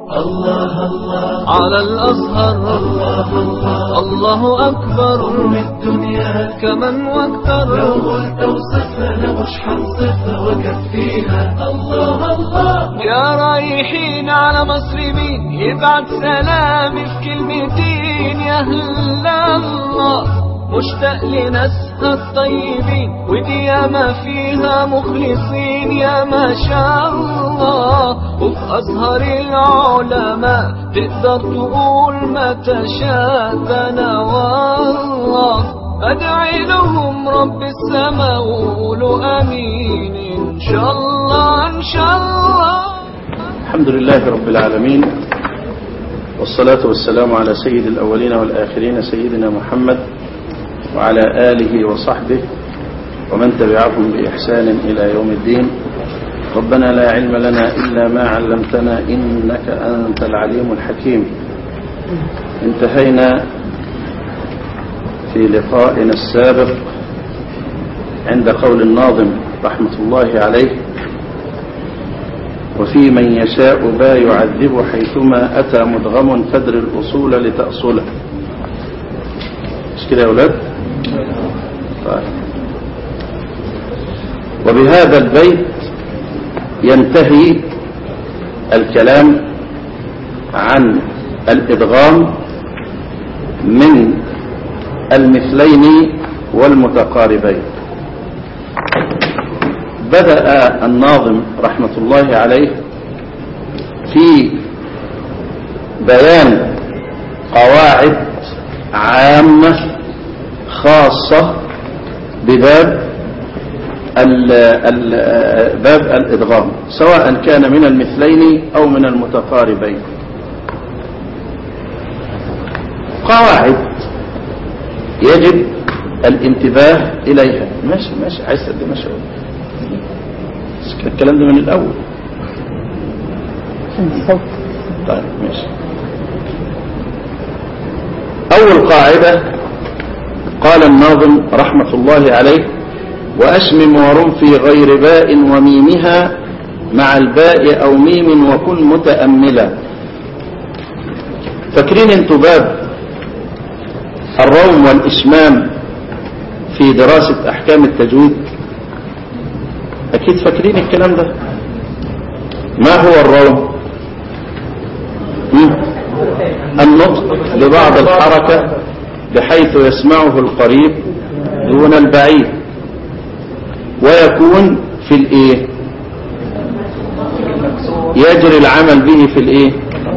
الله الله على الأزهر، الله الله الله أكبر من الدنيا كمن واكثر. لو قلت وصفها أنا مش حنصفها وكفيها. الله الله يا رايحين على مصر مين يبعت سلامي في كلمتين. يا هلا الله مشتاق لناسها الطيبين، ودي ياما فيها مخلصين يا ما شاء الله. وفي أزهر العلماء تقدر تقول ما تشاء. أنا والله أدعي لهم رب السماء وقولوا آمين إن شاء الله إن شاء الله. الحمد لله رب العالمين، والصلاة والسلام على سيد الأولين والآخرين سيدنا محمد وعلى آله وصحبه ومن تبعهم بإحسان إلى يوم الدين. ربنا لا علم لنا إلا ما علمتنا إنك أنت العليم الحكيم. انتهينا في لقائنا السابق عند قول الناظم رحمة الله عليه: وفي من يشاء با يعذب حيثما أتى مدغم فدر الأصول لتأصله. مش كده يا أولاد؟ طيب. وبهذا البيت ينتهي الكلام عن الإدغام من المثلين والمتقاربين. بدأ الناظم رحمة الله عليه في بيان قواعد عامة خاصة بباب باب الإدغام، سواء كان من المثلين أو من المتقاربين. قواعد يجب الانتباه إليها. ماشي عايز تقدم ماشي. الكلام ده من الأول. طيب ماشي. أول قاعدة قال الناظم رحمة الله عليه: وأشمم ورم في غير باء وميمها مع الباء أو ميم وكن متأملا. فاكرين انتوا باب الروم والإشمام في دراسة أحكام التجويد؟ أكيد فاكرين الكلام ده. ما هو الروم؟ النطق ببعض الحركة بحيث يسمعه القريب دون البعيد، ويكون في الايه؟ يجري العمل به في الايه؟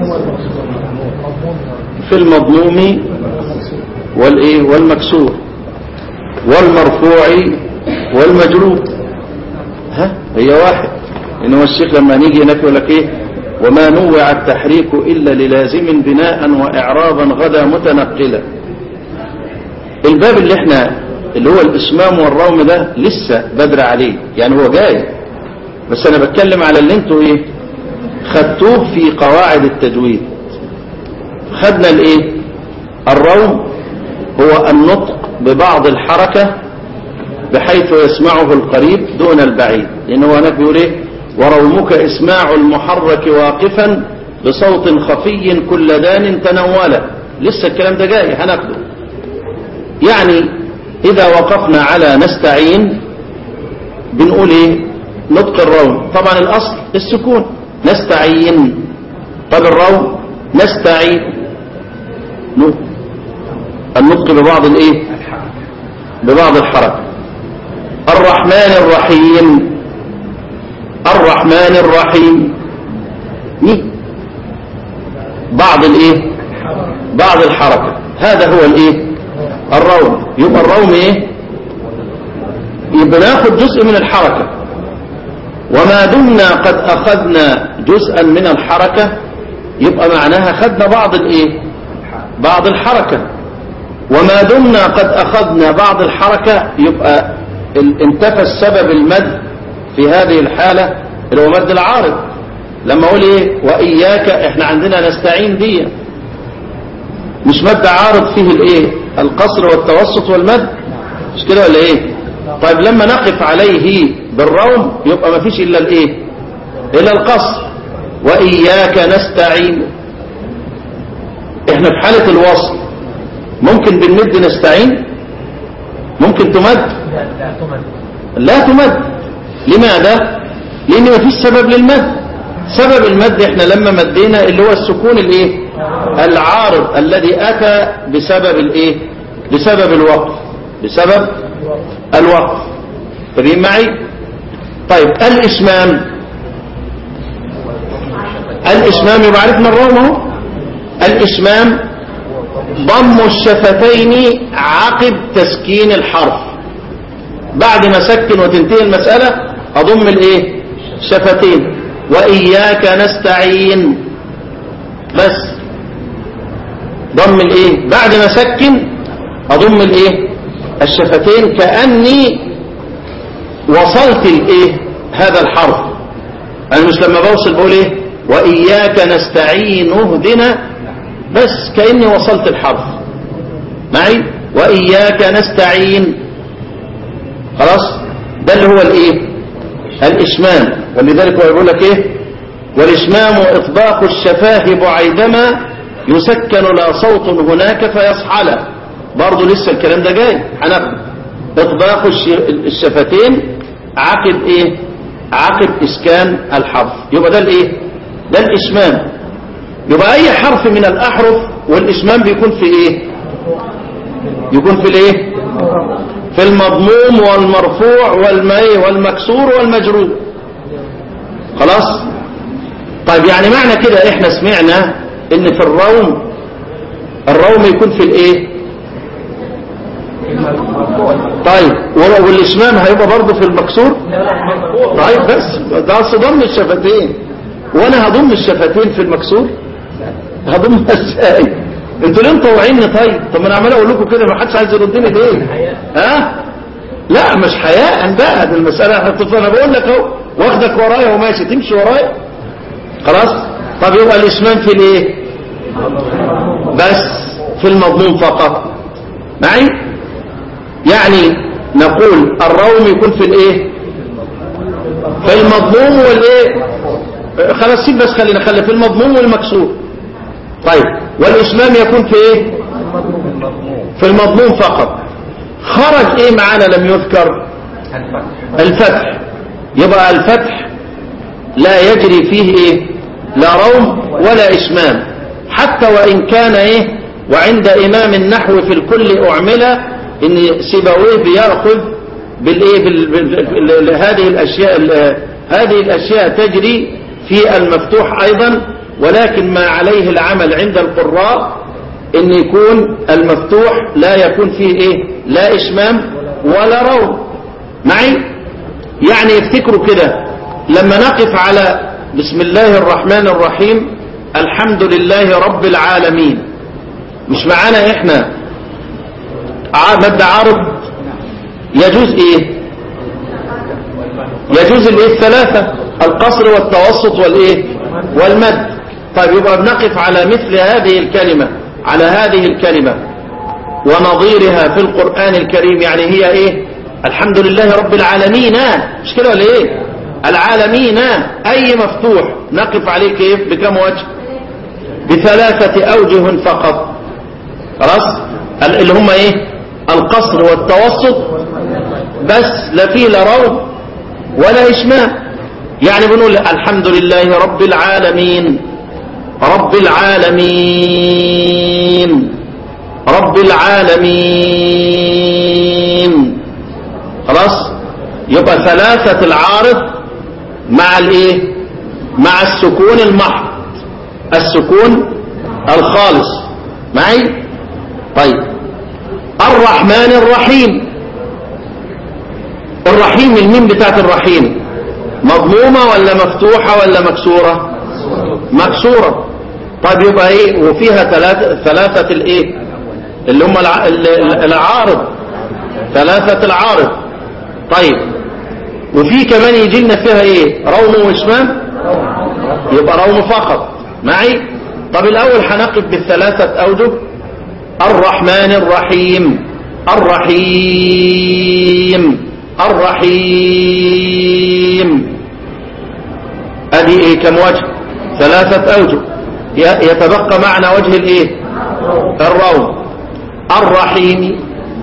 في المضموم والايه؟ والمكسور والمرفوع والمجرور. هي واحد. انه الشيخ لما نيجي هناك يقول لك ايه؟ وما نوع التحريك الا للازم بناء واعرابا غدا متنقلا. الباب اللي هو الإشمام والروم ده لسه بدر عليه، يعني هو جاي، بس أنا بتكلم على اللي انتوا ايه خدتوه في قواعد التجويد. خدنا الايه؟ الروم هو النطق ببعض الحركة بحيث يسمعه القريب دون البعيد، لأنه هناك بيقول ايه؟ ورومك إسماع المحرك واقفا بصوت خفي كل دان تنولا. لسه الكلام ده جاي هناخده. يعني إذا وقفنا على نستعين بنقول إيه؟ نطق الروم. طبعا الأصل السكون، نستعين. طب الروم نستعين، النطق ببعض الإيه؟ ببعض الحركة. الرحمن الرحيم، الرحمن الرحيم بعض الإيه؟ بعض الحركة. هذا هو الإيه؟ الروم. يبقى الروم ايه؟ يبقى ناخد جزء من الحركة. وما دمنا قد اخذنا جزءا من الحركة يبقى معناها خدنا بعض الايه؟ بعض الحركة. وما دمنا قد اخذنا بعض الحركة يبقى انتفى السبب المد في هذه الحالة اللي هو مد العارض. لما اقول ايه؟ واياك، احنا عندنا نستعين دي مش مد عارض فيه الايه؟ القصر والتوسط والمد، مش كده ولا ايه؟ طيب لما نقف عليه بالروم يبقى ما فيش الا الايه؟ الا القصر. وإياك نستعين. احنا في حالة الوصل ممكن بالمد نستعين؟ ممكن تمد؟ لا تمد. لماذا؟ لأن ما فيش سبب للمد. سبب المد احنا لما مدينا اللي هو السكون الايه؟ العارض الذي أتى بسبب الايه؟ بسبب الوقف. بسبب الوقف. تبين معي؟ طيب الإشمام. الإشمام يبقى عرفنا الروم اهو. الإشمام ضم الشفتين عقب تسكين الحرف. بعد ما سكن وتنتهي المسألة أضم الايه؟ الشفتين. وإياك نستعين بس ضم الايه؟ بعد ما سكن أضم الايه؟ الشفتين كأني وصلت الايه؟ هذا الحرف. أنا مش لما بوصل بقول ايه؟ وإياك نستعين اهدنا، بس كأني وصلت الحرف معي. وإياك نستعين خلاص. ده اللي هو الايه؟ الإشمام. ولذلك هو يقول لك ايه؟ والإشمام إطباق الشفاه بعيدما يسكن لا صوت هناك فيصحل. برضه لسه الكلام ده جاي هناخده. إطباق الشفتين عقب ايه؟ عقب إسكان الحرف. يبقى ده الايه؟ ده الإشمام. يبقى أي حرف من الأحرف والإشمام بيكون في ايه؟ يكون في الايه؟ في المضموم والمرفوع والمكسور والمجرور. خلاص. طيب يعني معنى كده احنا سمعنا ان في الروم يكون في الايه؟ طيب والإشمام هيبقى برضه في المكسور. طيب بس ده ضم الشفتين، وانا هضم الشفتين في المكسور؟ هضم ازاي؟ انتوا ليه مطوعيني؟ طب ما انا عمال اقول لكم كده ما حدش عايز يردني ليه؟ ها؟ لا مش حياء بقى، دي المساله انا بقول لك اهو، واخدك ورايا وماشي تمشي ورايا خلاص. طب يبقى الإشمام في الايه؟ بس في المضمون فقط معي. يعني نقول الروم يكون في الايه؟ في المضمون والايه؟ خلاص سيب بس خلينا في المضمون والمكسور. طيب والإشمام يكون في ايه؟ في المضمون فقط. خرج ايه معانا لم يذكر؟ الفتح. يبقى الفتح لا يجري فيه ايه؟ لا روم ولا إشمام، حتى وإن كان ايه؟ وعند إمام النحو في الكل أعمل ان سيبويه بيأخذ بالايه؟ هذه الأشياء تجري في المفتوح أيضا، ولكن ما عليه العمل عند القراء ان يكون المفتوح لا يكون فيه ايه؟ لا إشمام ولا روم معي. يعني يفتكروا كده لما نقف على بسم الله الرحمن الرحيم الحمد لله رب العالمين، مش معانا احنا مد عارض؟ يجوز ايه؟ يجوز الايه؟ الثلاثة، القصر والتوسط والايه؟ والمد. طيب يبقى بنقف على مثل هذه الكلمة، على هذه الكلمة ونظيرها في القرآن الكريم. يعني هي ايه؟ الحمد لله رب العالمين، مش كده ولا ايه؟ العالمين اي مفتوح نقف عليه كيف؟ بكم وجه؟ بثلاثة اوجه فقط. خلاص. اللي هم ايه؟ القصر والتوسط بس، لا فيه لا روم ولا إشمام. يعني بنقول الحمد لله رب العالمين، رب العالمين، رب العالمين. خلاص. يبقى ثلاثة العارض مع الايه؟ مع السكون المحض، السكون الخالص معي. طيب الرحمن الرحيم. الرحيم الميم بتاعت الرحيم مضمومة ولا مفتوحة ولا مكسورة؟ مكسورة. طيب يبقى ايه؟ وفيها ثلاثة الايه؟ اللي هم العارض، ثلاثة العارض. طيب وفي كمان يجي لنا فيها ايه؟ روم وإشمام؟ يبقى روم فقط معي. طب الاول هنقف بالثلاثة اوجه. الرحمن الرحيم، الرحيم، الرحيم. ادي ايه؟ كم وجه؟ 3 أوجه. يتبقى معنا وجه الايه؟ الروم. الرحيم.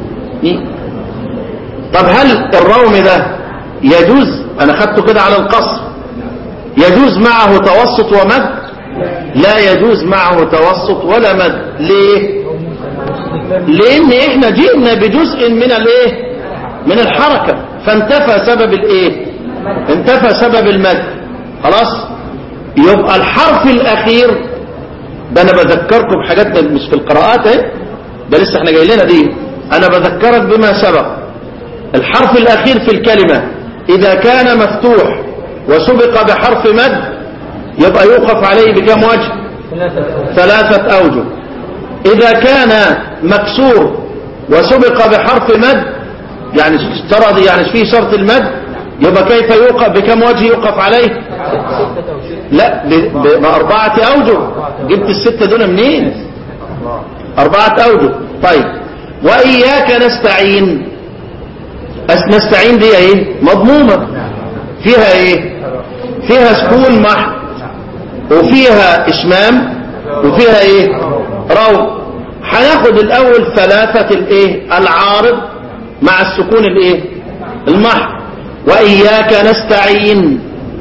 طب هل الروم ده يجوز؟ انا خدته كده على القصر. يجوز معه توسط ومد؟ لا يجوز معه توسط ولا مد. ليه؟ لان احنا جئنا بجزء من الايه؟ من الحركة، فانتفى سبب الايه؟ انتفى سبب المد. خلاص. يبقى الحرف الاخير ده، انا بذكركم بحاجات مش في القراءات اهي، ده لسه احنا جاي لنا دي. انا بذكرك بما سبق. الحرف الاخير في الكلمة اذا كان مفتوح وسبق بحرف مد يبقى يوقف عليه بكم وجه؟ 3 أوجه. اذا كان مكسور وسبق بحرف مد، يعني اشترط، يعني فيه شرط المد، يبقى كيف يوقف؟ بكم وجه يوقف عليه؟ لا، ب4 أوجه. جبت ال6 دول منين؟ 4 أوجه. طيب، وإياك نستعين. نستعين دي ايه؟ مضمومة. فيها ايه؟ فيها سكون محض، وفيها اشمام، وفيها ايه؟ رو. هناخد الاول 3 الايه؟ العارض مع السكون الايه؟ المحض. وإياك نستعين.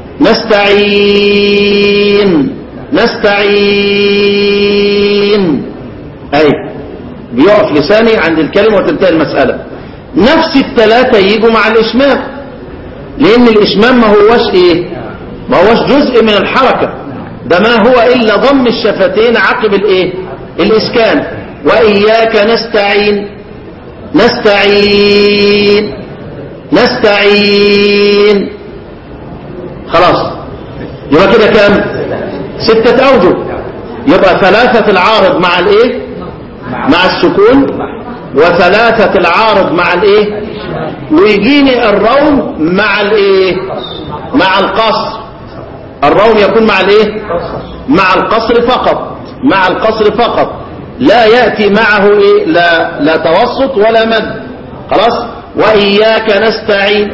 نستعين نستعين. اي بيقف لساني عند الكلمة وتنتهي المسألة. نفس ال3 يجوا مع الإشمام، لأن الإشمام ما هوش ايه؟ ما هوش جزء من الحركة، ده ما هو إلا ضم الشفتين عقب الايه؟ الإسكان. وإياك نستعين. نستعين نستعين. خلاص، يبقى كده كام؟ 6 أوجه. يبقى 3 العارض مع الايه؟ مع السكون، و3 العارض مع الايه؟ ويجيني الروم مع الايه؟ مع القصر. الروم يكون مع الايه؟ مع القصر فقط. مع القصر فقط، لا يأتي معه ايه؟ لا توسط ولا مد. خلاص. وإياك نستعين.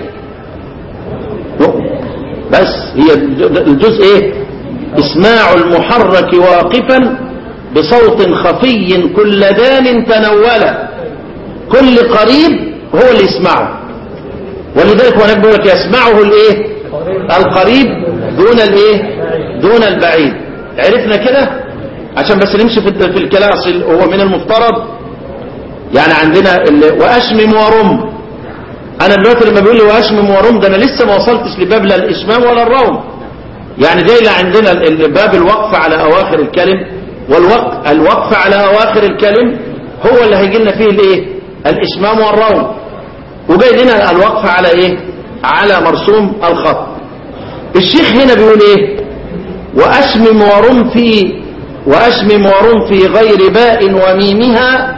بس هي الجزء ايه؟ اسماع المحرك واقفا بصوت خفي كل دان تنولا. كل قريب هو اللي يسمعه، ولذلك هو نقول لك يسمعه الايه؟ القريب دون الايه؟ دون البعيد. عرفنا كده؟ عشان بس نمشي في الكلام. هو من المفترض يعني عندنا واشمم ورم. انا دلوقتي لما بيقول لي واشمم ورم، ده انا لسه ما وصلتش لباب لا الاشمام ولا الروم. يعني جاي عندنا باب الوقف على اواخر الكلم، والوقف على اواخر الكلم هو اللي هيجي لنا فيه الايه؟ الاشمام والروم. وجاي لنا الوقف على ايه؟ على مرسوم الخط. الشيخ هنا بيقول ايه؟ واشمم ورم في غير باء وميمها.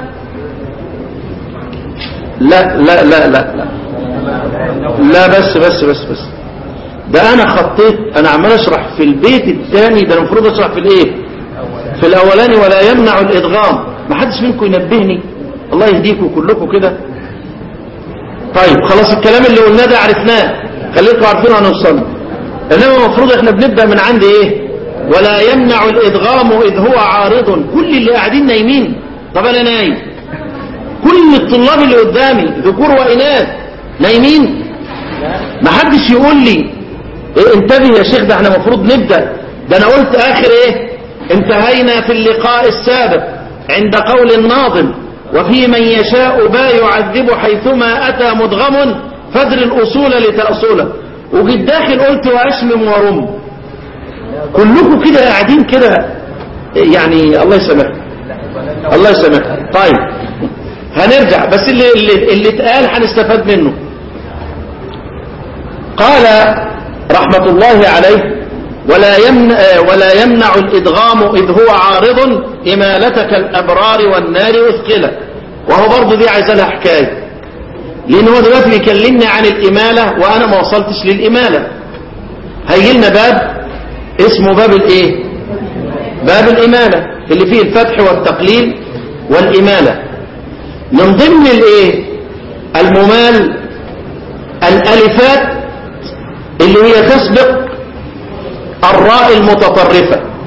لا لا لا لا لا لا، بس ده انا خطيت، انا عمال اشرح في البيت الثاني، ده المفروض اشرح في الايه؟ في الاولاني. ولا يمنع الادغام. ما حدش منكم ينبهني، الله يهديكم كلكم كده. طيب خلاص، الكلام اللي قلناه ده عرفناه، خليكم عارفين هنوصل. انما المفروض احنا بنبدا من عند ايه؟ ولا يمنع الادغام اذ هو عارض. كل اللي قاعدين نايمين. طب انا نايم، كل الطلاب اللي قدامي ذكور واناث نايمين. ما حدش يقول لي إيه انتبه يا شيخ، ده احنا المفروض نبدا. ده انا قلت اخر ايه؟ انتهينا في اللقاء السابق عند قول الناظم وفي من يشاء با يعذب حيثما اتى مدغم فدر الاصول لتاصله. وجيت داخل قلت واشمم ورم. كلكم كده قاعدين كده، يعني الله يسامحك الله يسامحك. طيب هنرجع، بس اللي اتقال هنستفاد منه. قال رحمة الله عليه ولا يمنع الإدغام إذ هو عارض إمالتك الأبرار والنار أثقلة. وهو برضو دي عايزة لها حكاية، لأن هو دلوقتي بيكلمني عن الإمالة وأنا ما وصلتش للإمالة. هيجي لنا باب اسمه باب الإيه؟ باب الإمالة، اللي فيه الفتح والتقليل والإمالة. من ضمن الإيه؟ الممال الألفات اللي هي تسبق الراء المتطرفة.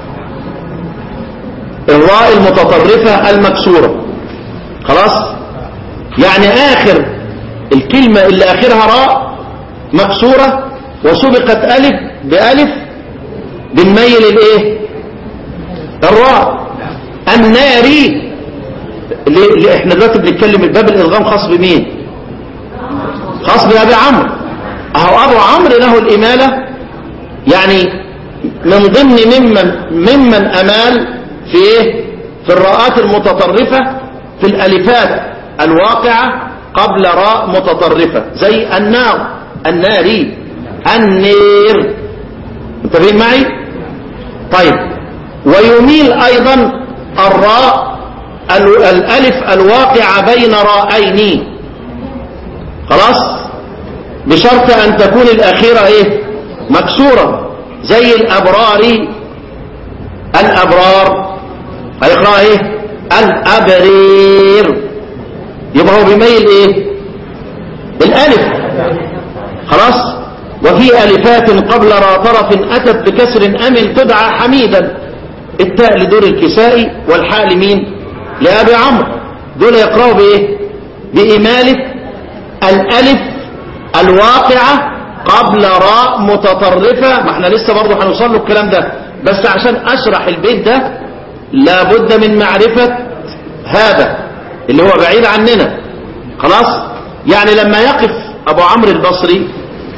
الراء المتطرفة المكسورة. خلاص؟ يعني آخر الكلمة اللي آخرها راء مكسورة وسبقت ألف بألف بنميل الايه؟ الراء. الناري احنا دلوقتي بنتكلم الباب الإدغام خاص بمين؟ خاص بأبي عمرو. اهو أبو عمرو له الإمالة، يعني من ضمن ممن أمال في ايه؟ في الراءات المتطرفة في الألفات الواقعة قبل راء متطرفة زي النار، الناري، النير. انتبهين معي؟ طيب، ويميل أيضا الراء الألف الواقعة بين راءين، خلاص، بشرط أن تكون الأخيرة ايه؟ مكسورة، زي الأبرار، الأبرار هيقرأ ايه؟ الأبرير، يبقى هو بيميل ايه؟ الألف، خلاص. وفي ألفات قبل را طرف أتت بكسر أمل تدعى حميدا، التاء لدور الكسائي والحاء لمين؟ لأبي عمرو. دول يقرأوا بإيه؟ بإمالة الألف الواقعة قبل راء متطرفة. ما احنا لسه برضه هنوصل له الكلام ده، بس عشان أشرح البيت ده لابد من معرفة هذا اللي هو بعيد عننا. خلاص؟ يعني لما يقف أبو عمرو البصري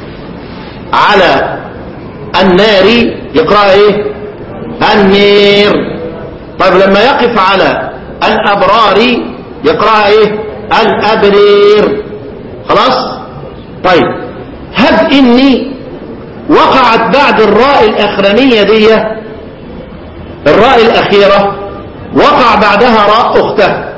على النار يقرأ ايه؟ النير. طيب لما يقف على الأبرار يقرأ ايه؟ الأبرير. خلاص؟ طيب، هب إني وقعت بعد الراء الأخرانية دي، الراء الأخيرة وقع بعدها راء أختها،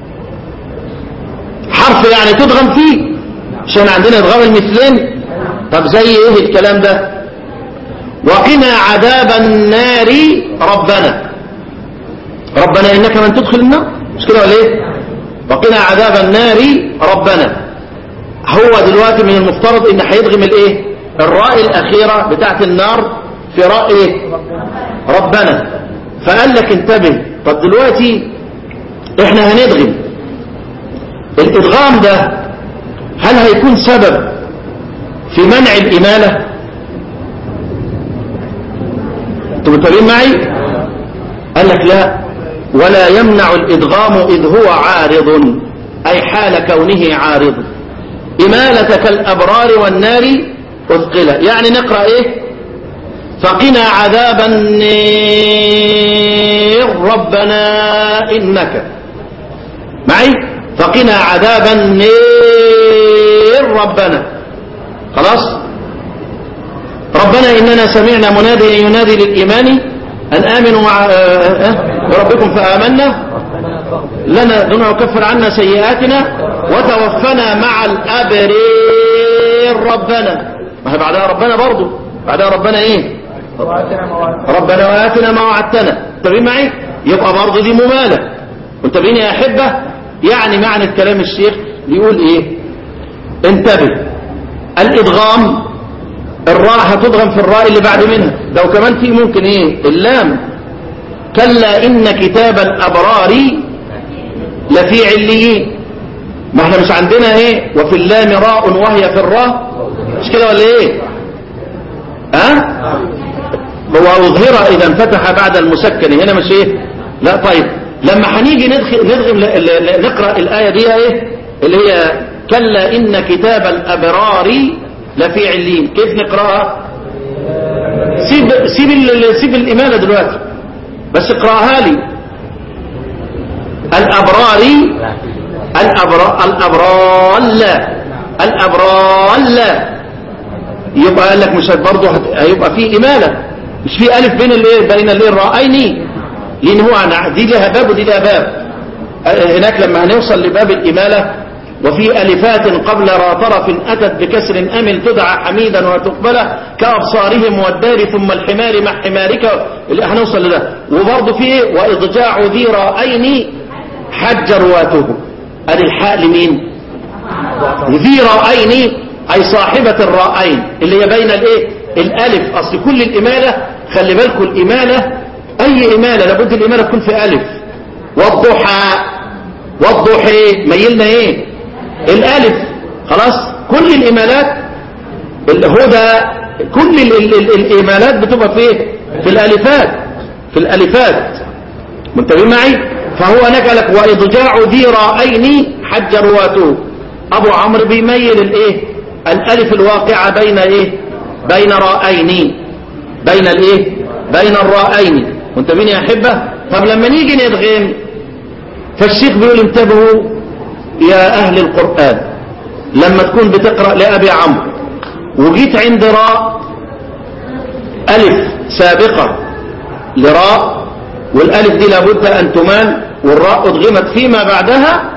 حرف يعني تدغم فيه، عشان عندنا ادغام المثلين. طب زي ايه الكلام ده؟ وقنا عذاب النار ربنا، ربنا انك من تدخل النار، مش كده ولا ايه؟ وقنا عذاب النار ربنا. هو دلوقتي من المفترض ان هيدغم الايه؟ الراء الاخيره بتاعت النار في راء ايه؟ ربنا. فقال لك انتبه، طب دلوقتي احنا هندغم الادغام ده، هل هيكون سبب في منع الإمالة؟ انتوا متابعين معي؟ قال لك لا، ولا يمنع الإدغام إذ هو عارض، أي حال كونه عارض. إمالتك الأبرار والنار أثقلة، يعني نقرأ إيه؟ فقنا عذاب النار ربنا إنك، معي؟ فقنا عذاب النار ربنا. خلاص؟ ربنا إننا سمعنا مناديا ينادي للإيمان أن آمنوا مع بربكم فآمنا لنا دون يكفر عنا سيئاتنا وتوفنا مع الأبرير ربنا. ما هي بعدها ربنا برضو، بعدها ربنا إيه؟ ربنا وآتنا ما وعدتنا. انتبهين معي؟ يبقى برضو دي ممالة. انتبهين يا أحبة؟ يعني معنى الكلام الشيخ بيقول إيه؟ انتبه، الإدغام الراء هتدغم في الراء اللي بعد منها، لو كمان في ممكن ايه؟ اللام، كلا إن كتاب الأبرار لفي عليين. ما احنا مش عندنا ايه؟ وفي اللام راء وهي في الراء، مش كده ولا ايه؟ هو أظهر إذا انفتح بعد المسكن، هنا مش ايه؟ لا. طيب لما هنيجي ندغم نقرأ الآية دي ايه اللي هي كلا إن كتاب الأبرار لفي علين، كيف نقرأها؟ سيب الإمالة دلوقتي، بس اقرأها لي. الأبرار الأبرار لا، يبقى قال لك مش برضه هيبقى في إمالة، مش في ألف بين الراءين، لأن هو دي لها باب ودي لها باب. هناك لما هنوصل لباب الإمالة وفي ألفات قبل را طرف أتت بكسر أمل تدعى حميدا وتقبل كأبصارهم والدار ثم الحمار مع حمارك، اللي هنوصل لده. وبرضه في وإضجاع ذي رائين حج رواته، أدي الحاء لمين؟ ذي رائين أي صاحبة الرائين اللي هي بين الايه؟ الألف. أصل كل الإمالة خلي بالكم الإمالة أي إمالة لابد الإمالة تكون في ألف. والضحى، والضحى ميلنا إيه؟ الألف. خلاص كل الإمالات الهدى، كل الإمالات بتبقى في في الألفات، في الألفات. منتبهين معي؟ فهو نقلك وإضجاع ذي رائين حج رواته. أبو عمرو بيميل الإيه؟ الألف الواقعة بين إيه؟ بين رائين، بين الإيه؟ بين الرائين. منتبهين يا أحبة؟ طب لما نيجي ندغم، فالشيخ بيقول انتبهوا يا أهل القرآن، لما تكون بتقرأ لأبي عمرو وجيت عند راء ألف سابقة لراء، والألف دي لابد أن تمال، والراء أدغمت فيما بعدها،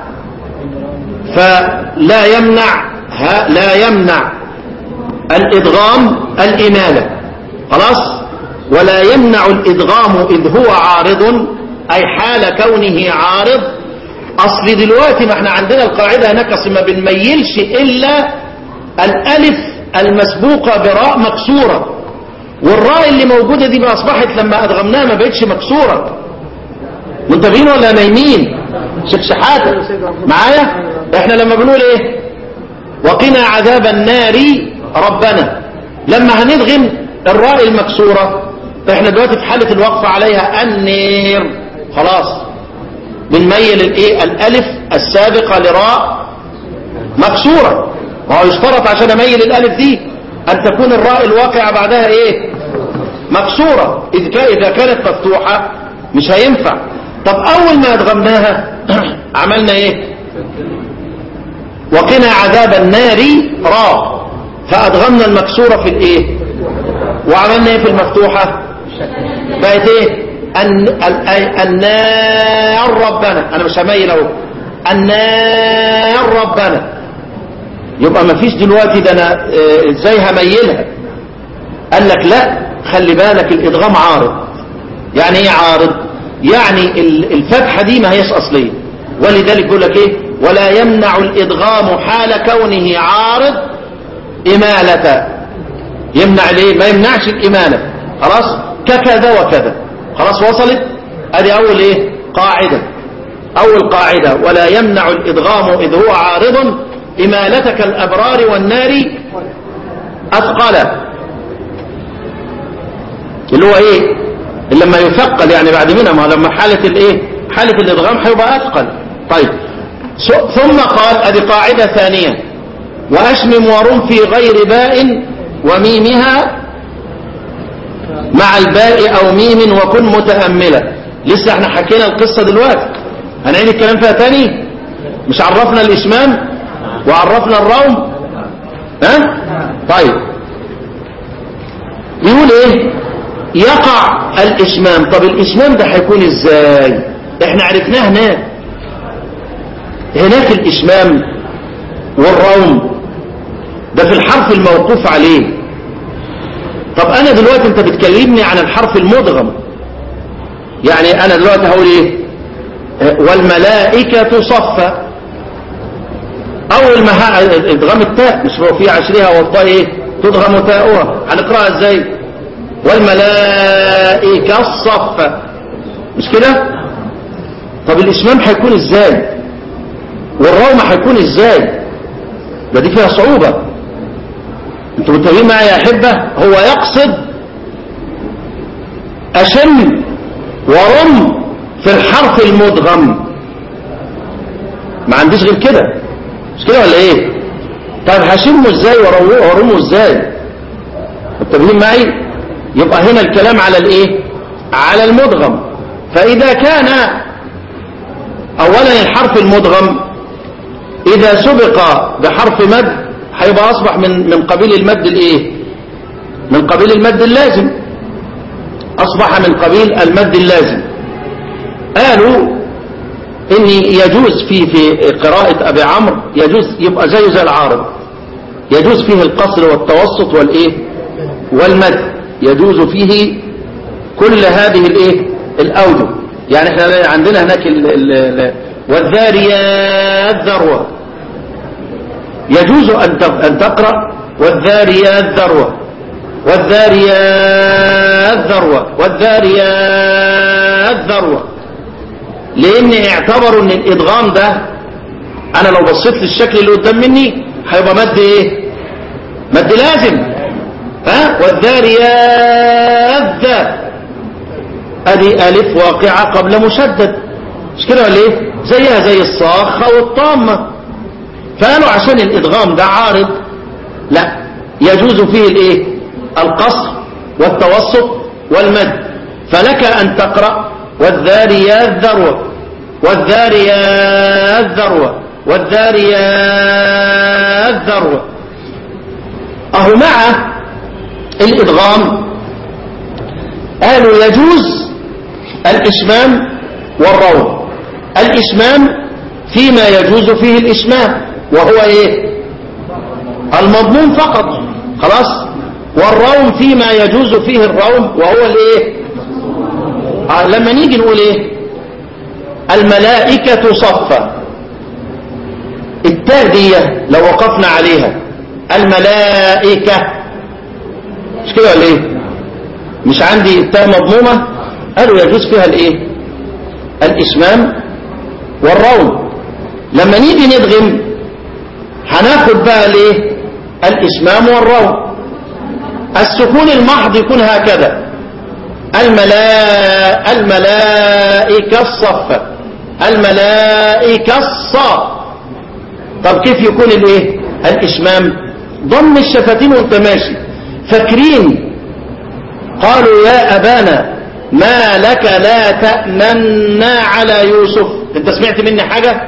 فلا يمنع لا يمنع الإدغام الإمالة. خلاص؟ ولا يمنع الإدغام إذ هو عارض، أي حال كونه عارض. أصل دلوقتي ما احنا عندنا القاعدة هناك أصل ما بنميلش إلا الألف المسبوقة براء مكسورة، والراء اللي موجودة دي ما أصبحت لما أدغمناها ما بقتش مكسورة. منتبهين ولا نايمين؟ شيخ شحاتة معايا؟ احنا لما بنقول ايه؟ وقنا عذاب النار ربنا، لما هندغم الراء المكسورة احنا دلوقتي في حالة الوقف عليها النير، خلاص بنميل الايه؟ الالف السابقة لراء مكسورة. وهو يشترط عشان اميل الالف دي ان تكون الراء الواقعة بعدها ايه؟ مكسورة. اذا كانت مفتوحة مش هينفع. طب اول ما ادغمناها عملنا ايه؟ وقنا عذاب النار راء، فادغمنا المكسورة في الايه؟ وعملنا ايه في المفتوحة؟ بقت ايه؟ النار ربنا. انا مش هميل اهو، النار ربنا. يبقى ما فيش دلوقتي ده انا ازاي هميلها؟ قال لك لا، خلي بالك الادغام عارض. يعني ايه عارض؟ يعني الفتحة دي ما هيش اصلية، ولذلك يقول لك ايه؟ ولا يمنع الادغام حال كونه عارض امالة. يمنع ليه؟ ما يمنعش الامالة. خلاص ككذا وكذا. خلاص وصلت؟ ادي اول ايه؟ قاعدة. اول قاعدة ولا يمنع الادغام اذ هو عارض امالتك الابرار والنار اثقل، اللي هو ايه؟ اللي لما يثقل يعني بعد منها، ما لما حالة الايه؟ حالة الادغام هيبقى اثقل. طيب ثم قال ادي قاعدة ثانية، واشمم ورم في غير باء وميمها مع الباء او ميم وكن متأملة. لسه احنا حكينا القصة دلوقتي، هنعيد الكلام فيها تاني؟ مش عرفنا الاشمام وعرفنا الروم؟ ها؟ طيب بيقول ايه؟ يقع الاشمام. طب الاشمام ده هيكون ازاي؟ احنا عرفناه هناك الاشمام والروم ده في الحرف الموقوف عليه. طب انا دلوقتي انت بتكلمني عن الحرف المدغم، يعني انا دلوقتي هقول ايه؟ والملائكة صفا. اول ما ادغام التاء، مش هو في عشرها والطاء ايه؟ تدغم تاؤها، هنقراها ازاي؟ والملائكة صفا، مش كده؟ طب الاشمام هيكون ازاي؟ والروم هيكون ازاي؟ ده دي فيها صعوبة. انتوا متفقين معايا يا احبة؟ هو يقصد اشم ورم في الحرف المدغم، ما عنديش غير كده، مش كده ولا ايه؟ طيب هشمه ازاي ورمه ازاي؟ متفقين معي؟ يبقى هنا الكلام على الايه؟ على المدغم. فاذا كان اولا الحرف المدغم اذا سبق بحرف مد هيبقى اصبح من قبيل المد الايه؟ من قبيل المد اللازم، اصبح من قبيل المد اللازم. قالوا ان يجوز في قراءة ابي عمرو يجوز يبقى زي العارض، يجوز فيه القصر والتوسط والايه؟ والمد، يجوز فيه كل هذه الايه؟ الاوجه. يعني احنا عندنا هناك والذاريات ذروة، يجوز ان تقرأ والذاريات ذروة، والذاريات ذروة والذاريات ذروة. لان اعتبروا ان الادغام ده انا لو بصيت للشكل اللي قدام مني هيبقى مد ايه؟ مد لازم. والذاريات ذا ادي الف واقعة قبل مشدد، مش كده ولا ايه؟ زيها زي الصاخة والطامة. فقالوا عشان الادغام ده عارض لا يجوز فيه الايه؟ القصر والتوسط والمد. فلك ان تقرأ والذاريات ذروة والذاريات ذروة والذاريات ذروة. اهو مع الادغام قالوا يجوز الاشمام والروم. الاشمام فيما يجوز فيه الاشمام وهو ايه؟ المضمون فقط، خلاص. والروم فيما يجوز فيه الروم وهو الايه؟ لما نيجي نقول ايه؟ الملائكة صفا، التاء دي لو وقفنا عليها الملائكة، مش كده ولا ايه؟ مش عندي التاء مضمومة، قالوا يجوز فيها الايه؟ الاشمام والروم. لما نيجي ندغم هناخد بقى الايه؟ الاشمام والروم. السكون المحض يكون هكذا الملائكة الصفة الملائكة الصا. طب كيف يكون الايه؟ الاشمام ضم الشفتين وانت ماشي. فاكرين قالوا يا ابانا ما لك لا تأمنا على يوسف؟ انت سمعت مني حاجة؟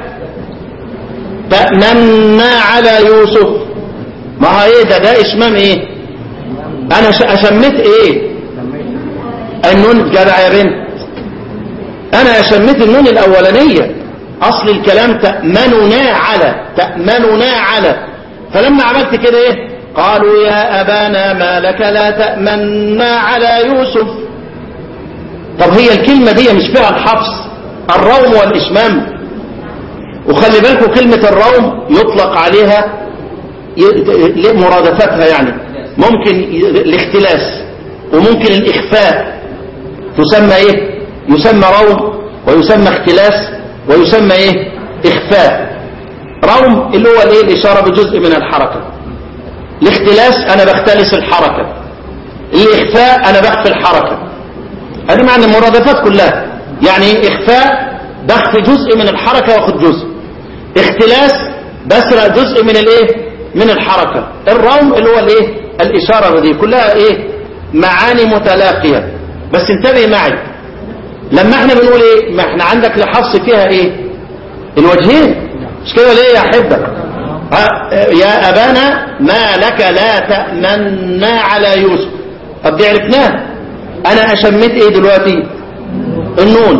تأمنا على يوسف، ما ايه ده اشمام ايه؟ انا اشمت ايه؟ النون. جدع يا بنت، انا اشمت النون الاولانية. اصل الكلام تأمننا على. فلما عملت كده ايه؟ قالوا يا ابانا ما لك لا تأمنا على يوسف. طب هي الكلمة دي مش فيها الحفص الروم والاشمام؟ وخلي بالكم كلمة الروم يطلق عليها مرادفتها، يعني ممكن الاختلاس وممكن الاخفاء. تسمى ايه؟ يسمى روم ويسمى اختلاس ويسمى ايه؟ اخفاء. روم اللي هو الايه؟ الاشارة بجزء من الحركة. الاختلاس انا بختلس الحركة. الاخفاء انا بخفي الحركة. هذه معنى المرادفات كلها. يعني اخفاء بخفي جزء من الحركة واخد جزء. اختلاس بسرق جزء من الايه؟ من الحركة. الروم اللي هو الايه؟ الاشارة دي كلها ايه؟ معاني متلاقية. بس انتبه معي لما احنا بنقول ايه؟ ما احنا عندك لحفص فيها ايه؟ الوجهين، مش كده ليه يا حبة؟ يا ابانا ما لك لا تأمنا على يوسف. طب دي عرفناها. انا اشمت ايه دلوقتي؟ النون.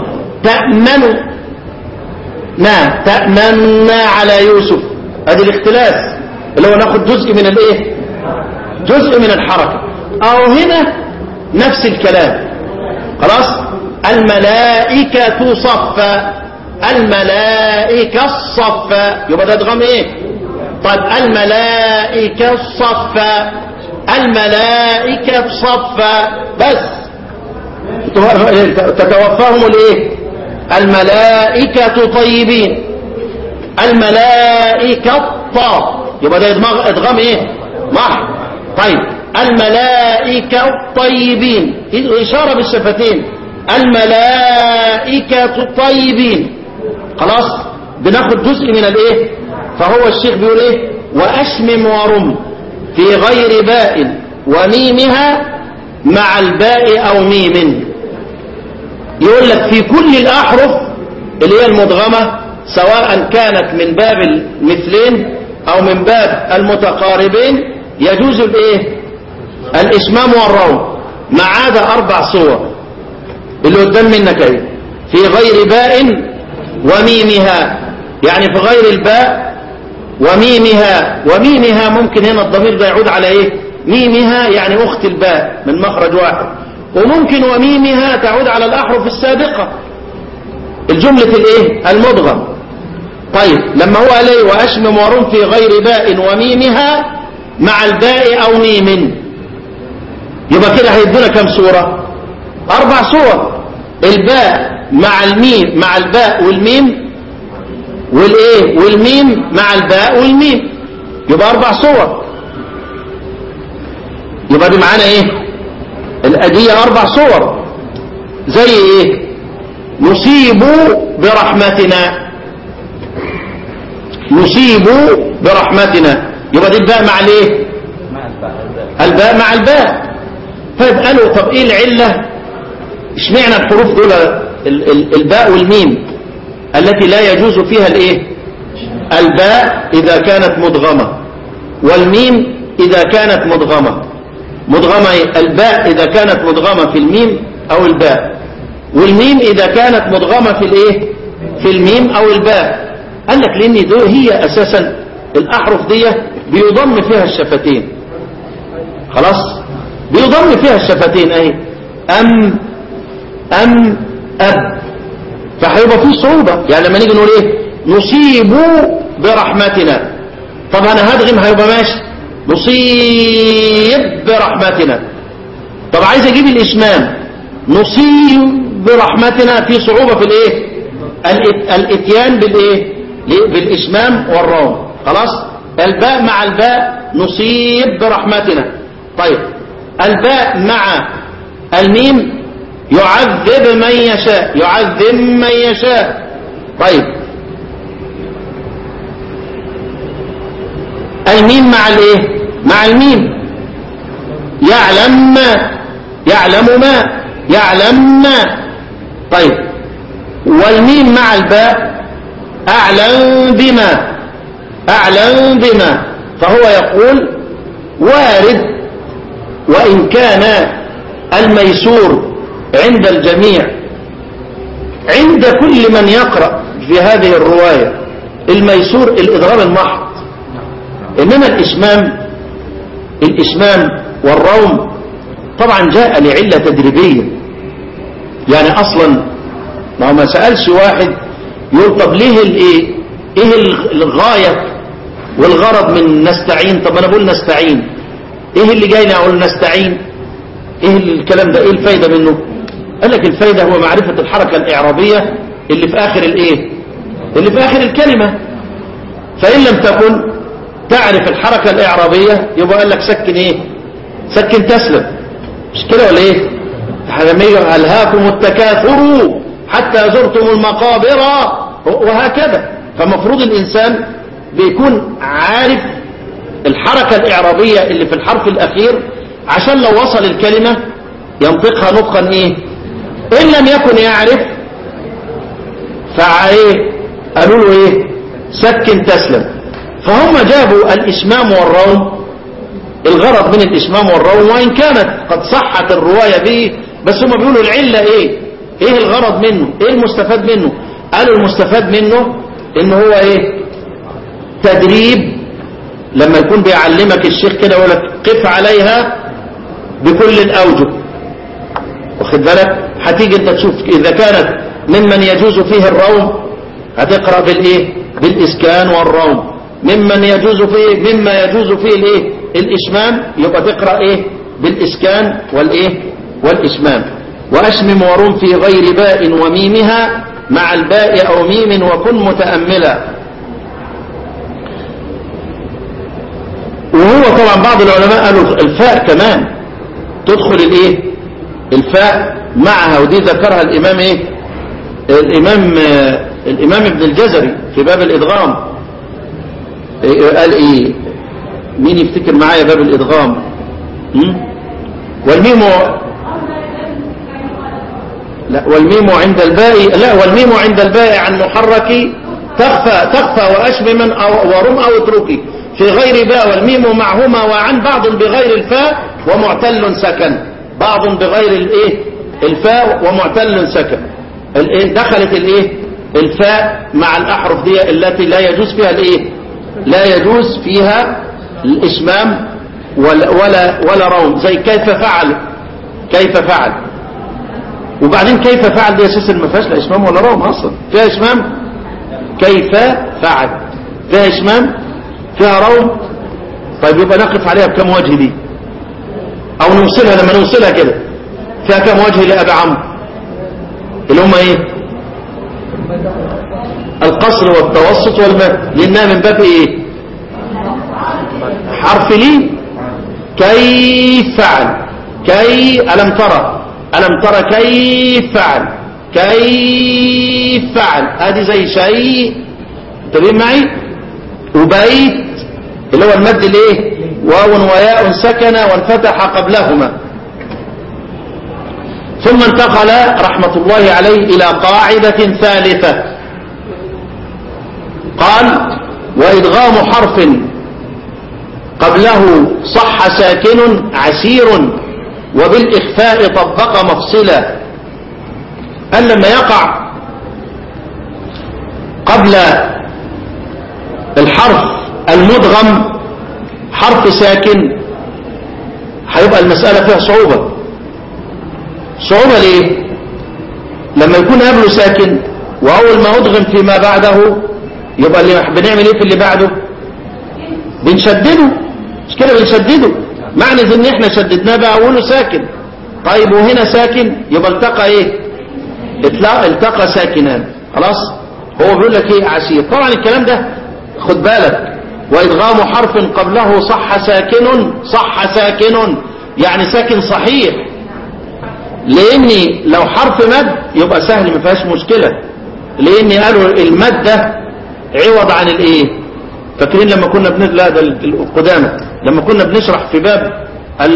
تأمنا على يوسف، ادي الاختلاس اللي هو ناخد جزء من الايه؟ جزء من الحركة. او هنا نفس الكلام، خلاص. الملائكة صفا، الملائكة الصفا، يبقى ده ادغام ايه؟ طيب الملائكة صفا، الملائكة صفا، بس تتوفاهم الايه؟ الملائكة طيبين، الملائكة الطا، يبقى ده ادغام ايه؟ محض. طيب الملائكة الطيبين، إشارة بالشفتين، الملائكة الطيبين، خلاص. بناخد جزء من الايه؟ فهو الشيخ بيقول ايه؟ واشمم ورم في غير باء وميمها مع الباء او ميم. يقول لك في كل الاحرف اللي هي المدغمة، سواء كانت من باب المثلين او من باب المتقاربين، يجوز الايه؟ الاشمام والروم، ما عدا 4 صور اللي قدام منك ايه؟ في غير باء وميمها، يعني في غير الباء وميمها. وميمها ممكن هنا الضمير ده يعود على ايه؟ ميمها يعني اخت الباء من مخرج واحد، وممكن وميمها تعود على الاحرف السابقة، الجملة الايه؟ المدغم. طيب لما هو قال ايه؟ واشمم ورم في غير باء وميمها مع الباء او ميم، يبقى كده هيدونا كم صورة؟ 4 صور. الباء مع الميم مع الباء والميم والايه والميم مع الباء والميم، يبقى 4 صور. يبقى دي معانا ايه؟ الأدية 4 صور. زي ايه؟ نصيب برحمتنا، نصيب برحمتنا، يبقى دي الباء مع الايه؟ الباء مع الباء. طيب قالوا طب ايه العلة؟ اشمعنى الحروف دول الباء والميم التي لا يجوز فيها الايه؟ الباء اذا كانت مدغمة والميم اذا كانت مدغمة. مدغمة الباء اذا كانت مدغمة في الميم او الباء، والميم اذا كانت مدغمة في الايه؟ في الميم او الباء. قال لك لان هي اساسا الاحرف دي بيضم فيها الشفتين، خلاص بيضم فيها الشفتين اهي، ام اب، فهيبقى فيه صعوبة. يعني لما نيجي نقول ايه؟ نصيب برحمتنا، طب انا هدغم هيبقى ماشي، نصيب برحمتنا. طب عايز اجيب الاشمام، نصيب برحمتنا، في صعوبة في الايه؟ الاتيان بالايه؟ بالاشمام والروم. خلاص الباء مع الباء نصيب برحمتنا. طيب الباء مع الميم يعذب من يشاء، يعذب من يشاء. طيب الميم مع الايه؟ مع الميم يعلم ما، يعلم ما، يعلم ما. طيب والميم مع الباء اعلم بما، اعلم بما. فهو يقول وارد وان كان الميسور عند الجميع، عند كل من يقرأ في هذه الرواية الميسور الإدغام المحض، إنما الإشمام والروم طبعا جاء لعلة تدريبية. يعني أصلا ما سألش واحد يقول طب ليه الايه؟ ايه الغاية والغرض من نستعين؟ طب انا بقول نستعين، ايه اللي جاينا اقول نستعين؟ ايه الكلام ده؟ ايه الفايدة منه؟ قال لك الفايدة هو معرفة الحركة الإعرابية اللي في آخر الايه؟ اللي في آخر الكلمة. فإن لم تكن تعرف الحركة الإعرابية يبقى قال لك سكن ايه؟ سكن تسلم، مش كده ولا ايه؟ ألهاكم التكاثر حتى زرتم المقابر وهكذا. فمفروض الإنسان بيكون عارف الحركة الإعرابية اللي في الحرف الأخير عشان لو وصل الكلمة ينطقها نطقا ايه؟ إن لم يكن يعرف فايه؟ قالوا له ايه؟ سكن تسلم. فهم جابوا الإشمام والروم، الغرض من الإشمام والروم وإن كانت قد صحت الرواية به، بس هم بيقولوا العلة ايه؟ ايه الغرض منه؟ ايه المستفاد منه؟ قالوا المستفاد منه ان هو ايه؟ تدريب. لما يكون بيعلمك الشيخ كده يقول لك قف عليها بكل الأوجه، واخد بالك؟ هتيجي انت تشوف اذا كانت ممن يجوز فيه الروم هتقرأ بالايه؟ بالإسكان والروم. مما يجوز فيه الايه؟ الإشمام، يبقى تقرأ ايه؟ بالإسكان والايه؟ والإشمام. وأشمم وروم في غير باء وميمها مع الباء أو ميم وكن متأملا. وهو طبعا بعض العلماء قالوا الفاء كمان تدخل الايه؟ الفاء معها، ودي ذكرها الإمام ايه؟ الإمام ابن الجزري في باب الإدغام. قال ايه؟ مين يفتكر معايا باب الإدغام؟ والميم لا، والميم عند الباء، لا، والميم عند الباء عن محرك تخفى وأشمما أو ورم أو اتركي في غير باء، والميم معهما وعن بعض بغير الفاء ومعتل سكن، بعض بغير الايه؟ الفاء ومعتل سكن. دخلت الايه؟ الفاء مع الأحرف دي التي لا يجوز فيها الايه؟ لا يجوز فيها الإشمام ولا روم، زي كيف فعل، كيف فعل. وبعدين كيف فعل دي اساسا ما فيهاش لا إشمام ولا روم اصلا، فيها إشمام. كيف فعل فيها إشمام، فيها روم. طيب يبقى نقف عليها بكم وجه دي؟ او نوصلها لما نوصلها كده فيها كم وجه لأبي عمرو اللي هم ايه؟ القصر والتوسط والمد، لانها من باب ايه؟ حرف لي. كيف فعل، كي ألم ترى كيف فعل، كيف فعل، هذه زي شيء. انتبهين معي؟ وبيت اللي هو المد الايه؟ واو وياء سكن وانفتح قبلهما. ثم انتقل رحمة الله عليه إلى قاعدة ثالثة، قال وإدغام حرف قبله صح ساكن عسير وبالإخفاء طبق مفصلا. قال لما يقع قبل الحرف المدغم حرف ساكن هيبقى المسألة فيها صعوبة ليه؟ لما يكون قبله ساكن وأول ما أدغم فيما بعده يبقى اللي بنعمل ايه في اللي بعده؟ بنشدده، مش كده؟ بنشدده، معنى ان احنا شددناه بقى اوله ساكن. طيب وهنا ساكن يبقى التقى ايه؟ التقى ساكنان. خلاص هو بيقول لك ايه؟ عسير. طبعا الكلام ده خد بالك، وادغام حرف قبله صح ساكن يعني ساكن صحيح، لاني لو حرف مد يبقى سهل ما فيهاش مشكله، لاني قالوا المد ده عوض عن الايه؟ فاكرين لما كنا القدامى لما كنا بنشرح في باب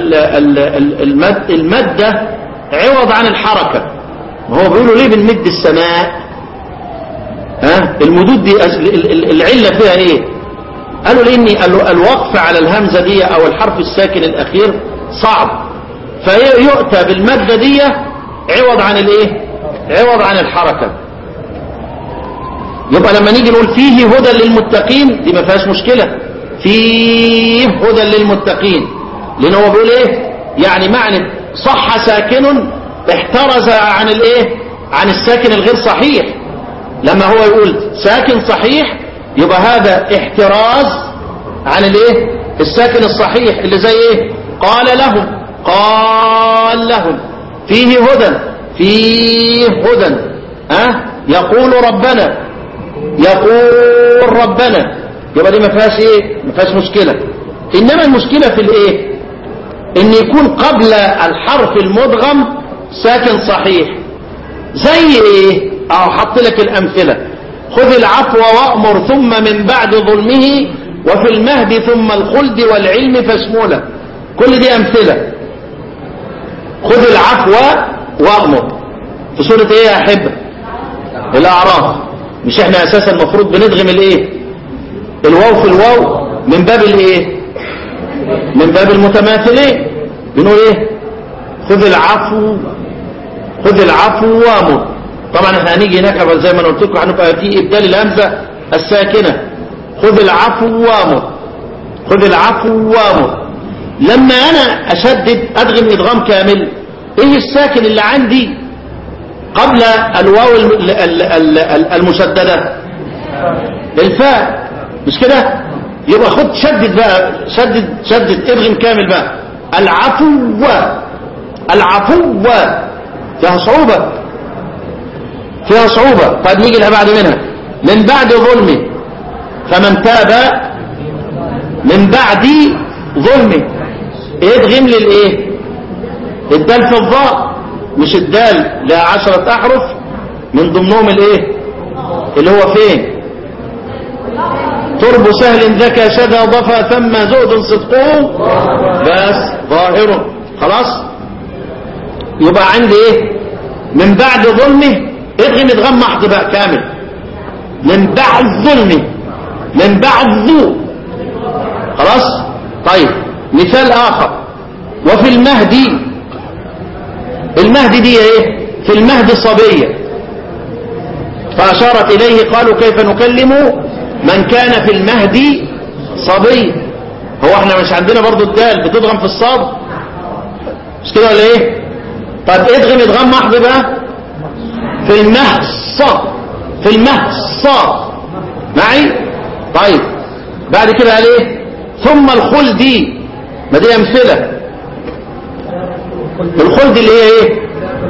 المد ده عوض عن الحركه. هو بيقولوا ليه بنمد السماء؟ المدود دي العله فيها ايه؟ قالوا لاني الوقف على الهمزه دي او الحرف الساكن الاخير صعب، فيؤتى بالمادة دي عوض عن الايه؟ عوض عن الحركة. يبقى لما نيجي نقول فيه هدى للمتقين دي ما فيهاش مشكلة، فيه هدى للمتقين، لان هو بيقول ايه؟ يعني معنى صح ساكن احترز عن الايه؟ عن الساكن الغير صحيح. لما هو يقول ساكن صحيح يبقى هذا احتراز عن الايه؟ الساكن الصحيح اللي زي ايه؟ قال لهم فيه هدى، يقول ربنا يبقى دي ما فيهاش ايه؟ ما فيهاش مشكله. انما المشكله في الايه؟ ان يكون قبل الحرف المدغم ساكن صحيح. زي ايه؟ حط لك الامثله. خذ العفو وامر ثم من بعد ظلمه وفي المهد ثم الخلد والعلم فاشمله. كل دي امثله. خذ العفو وامر في سوره ايه يا احبه؟ الاعراف. مش احنا اساسا المفروض بندغم الايه؟ الواو في الواو من باب الايه؟ من باب المتماثلين. بنقول ايه؟ خذ العفو وامر. طبعا احنا هنيجي هناك زي ما قلت لكم هنبقى في ابدال الهمزه الساكنه. خذ العفو وامر. لما انا اشدد ادغم ادغام كامل، ايه الساكن اللي عندي قبل الواو المشدده؟ الفاء، مش كده؟ يبقى خد شدد بقى، شدد ادغم كامل بقى. العفو فيها صعوبة. طيب نيجي لها بعد منها. من بعد ظلمه، فمن تاب من بعد ظلمه ادغم للايه؟ الدال في الضاء، مش الدال لها 10 احرف من ضمنهم الايه؟ اللي هو فين؟ ترب سهل ذكى شذا ضفا ثم زهد صدقه بس ظاهر. خلاص يبقى عندي ايه؟ من بعد ظلمه ادغم ادغام محض بقى كامل. من بعد ظلمه، من بعد ذو. خلاص. طيب مثال اخر. وفي المهدي، المهدي دي ايه؟ في المهدي صبية، فاشارت اليه قالوا كيف نكلم من كان في المهدي صبي. هو احنا مش عندنا برضو الدال بتضغم في الصاد؟ مش كده ولا ايه؟ طب ادغم ادغام محض بقى في المهص، في المهص معي. طيب بعد كده قال ايه؟ ثم الخلدي. ما دي امثله. الخلد اللي هي ايه؟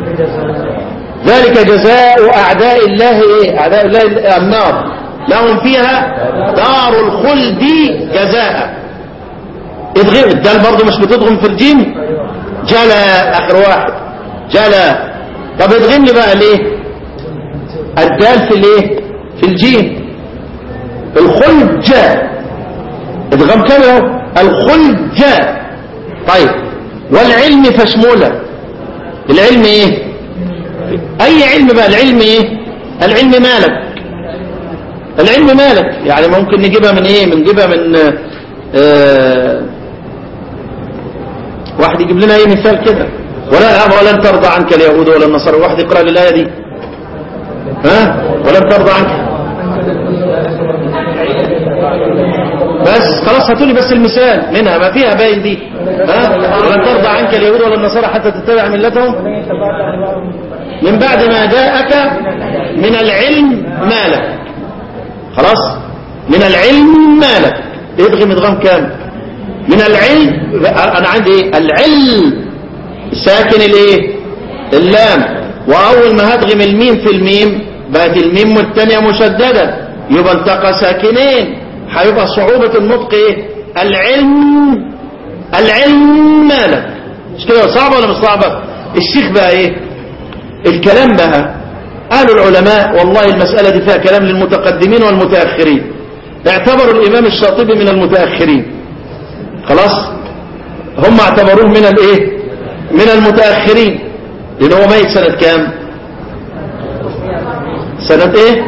ذلك جزاء اعداء الله ايه؟ اعداء الله النار لهم فيها دار الخلد جزاء. ادغم الدال برضه مش بتضغم في الجيم. جلا اخر واحد جلا. طب ادغم لي بقى ليه الدال في الايه؟ في الجيم. الخلد جاء ادغام كامل اهو. الخلد جاء. طيب والعلم فشموله. العلم ايه؟ اي علم بقى؟ العلم ايه؟ العلم مالك. العلم مالك يعني ممكن نجيبها من ايه؟ نجيبها من واحد يجيب لنا اي مثال كده. ولن ترضى عنك اليهود ولا النصارى. واحد يقرأ الآية دي ها؟ ولن ترضى عنك. بس خلاص هاتولي بس المثال منها ما فيها باين دي. ها؟ ولن ترضى عنك اليهود ولا النصارى حتى تتبع ملتهم من بعد ما جاءك من العلم مالك. خلاص من العلم مالك. ادغم ادغام كامل. من العلم انا عندي ايه؟ العلم ساكن الايه؟ اللام. واول ما هدغم الميم في الميم بقت الميم والثانيه مشدده يبقى التقى ساكنين هيبقى صعوبه النطق ايه؟ العلم مالك. مش كده صعبه ولا مش صعبه؟ الشيخ بقى ايه؟ الكلام بقى قالوا العلماء والله المساله دي فيها كلام للمتقدمين والمتاخرين. اعتبروا الامام الشاطبي من المتاخرين. خلاص هم اعتبروه من الايه؟ من المتاخرين لان هو ميت سنه كام؟ سنه ايه؟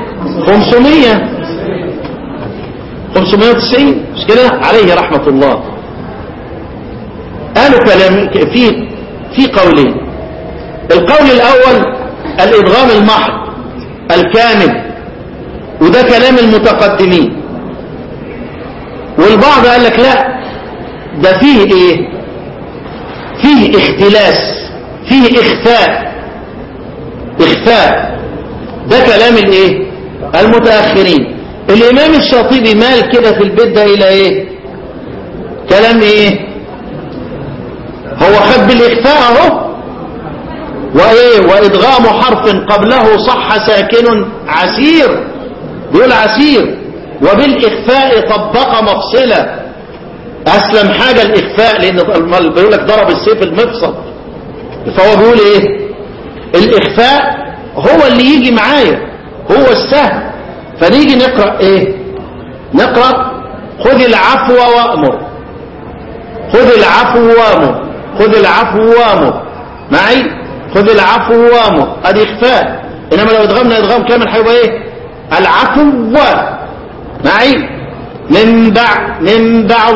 590 مش كده؟ عليه رحمه الله. قالوا كلام في قولين. القول الاول الادغام المحض الكامل وده كلام المتقدمين. والبعض قال لك لا ده فيه ايه؟ فيه اختلاس، فيه اخفاء. ده كلام الايه؟ المتاخرين. الامام الشاطبي مال كده في البيت ده الى ايه؟ كلام ايه؟ هو خد بالاخفاء اهو. وايه؟ وادغام حرف قبله صح ساكن عسير. بيقول عسير. وبالاخفاء طبق مفصله. اسلم حاجه الاخفاء لان بيقول لك ضرب السيف المفصل. فهو بيقول ايه؟ الاخفاء هو اللي يجي معايا هو السهل. فنيجي نقرا ايه؟ نقرا خذ العفو وامر. خذ العفو وامر. خذ العفو وامر معي. خذ العفو وامر ادي اخفاء. انما لو ادغمنا ادغام كامل هيبقى ايه؟ العفو معي. من بعد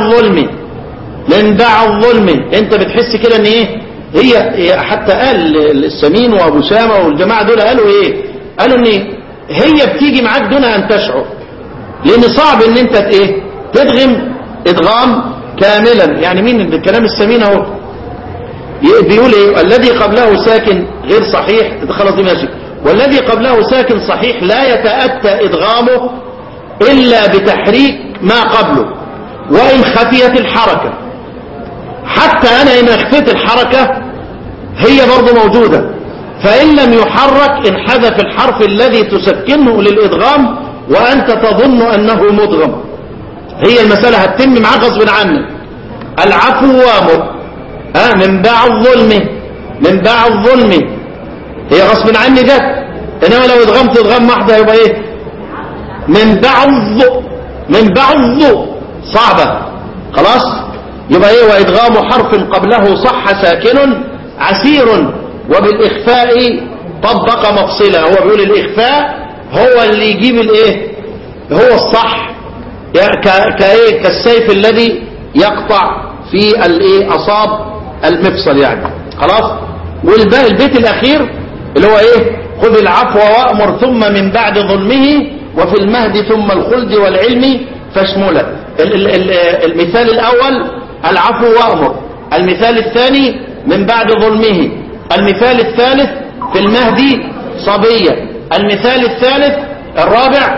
الظلم. انت بتحس كده ان ايه؟ هي حتى قال السمين وابو سامه والجماعه دول قالوا ايه؟ قالوا ان هي بتيجي معاك دون ان تشعر. لان صعب ان انت ايه؟ تدغم ادغام كاملا. يعني مين بالكلام السمين اهو بيقول ايه؟ الذي قبله ساكن غير صحيح. خلاص دي ماشي. والذي قبله ساكن صحيح لا يتأتى ادغامه الا بتحريك ما قبله وان خفيت الحركه. حتى انا ان اخفيت الحركه هي برضه موجوده. فان لم يحرك انحذف الحرف الذي تسكنه للادغام وانت تظن انه مدغم. هي المساله هتتم معاك غصب عنك. العفو وامر من باع الظلم هي غصب عني جت. انما لو ادغمت ادغام محض هيبقى ايه؟ من بعض صعبه. خلاص يبقى ايه؟ وادغام حرف قبله صح ساكن عسير وبالاخفاء طبق مفصله. هو بيقول الاخفاء هو اللي يجيب الايه؟ هو الصح. كايه؟ كالسيف الذي يقطع في الايه؟ اصاب المفصل يعني. خلاص. والباقي البيت الاخير اللي هو ايه؟ خذ العفو وامر ثم من بعد ظلمه وفي المهد ثم الخلد والعلم فاشمله. المثال الاول العفو وامر. المثال الثاني من بعد ظلمه. المثال الثالث في المهد صبية. المثال الثالث الرابع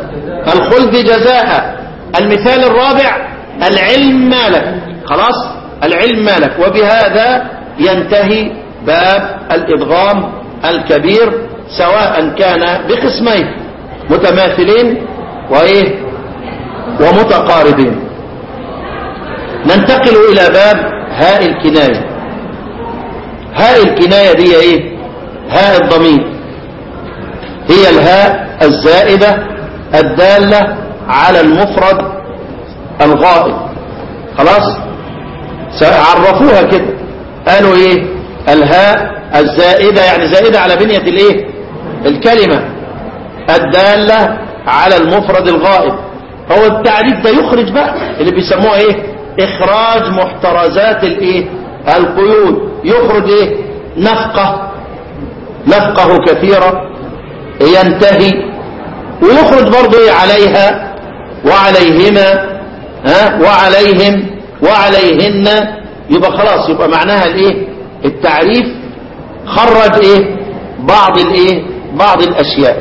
الخلد جزاء. المثال الرابع العلم مالك. خلاص العلم مالك. وبهذا ينتهي باب الإدغام الكبير، سواء كان بقسمين متماثلين ومتقاربين. ننتقل إلى باب هاء الكناية. هاء الكناية دي هاء الضمير، هي الهاء الزائدة الدالة على المفرد الغائب. خلاص عرفوها كده، قالوا الهاء الزائدة، يعني زائدة على بنية الكلمة، الدالة على المفرد الغائب. هو التعريف ده يخرج بقى اللي بيسموه اخراج محترزات القيود. يخرج نفقه كثيرة ينتهي، ويخرج برضو عليها وعليهما وعليهم وعليهن. يبقى خلاص، يبقى معناها التعريف خرج بعض الاشياء.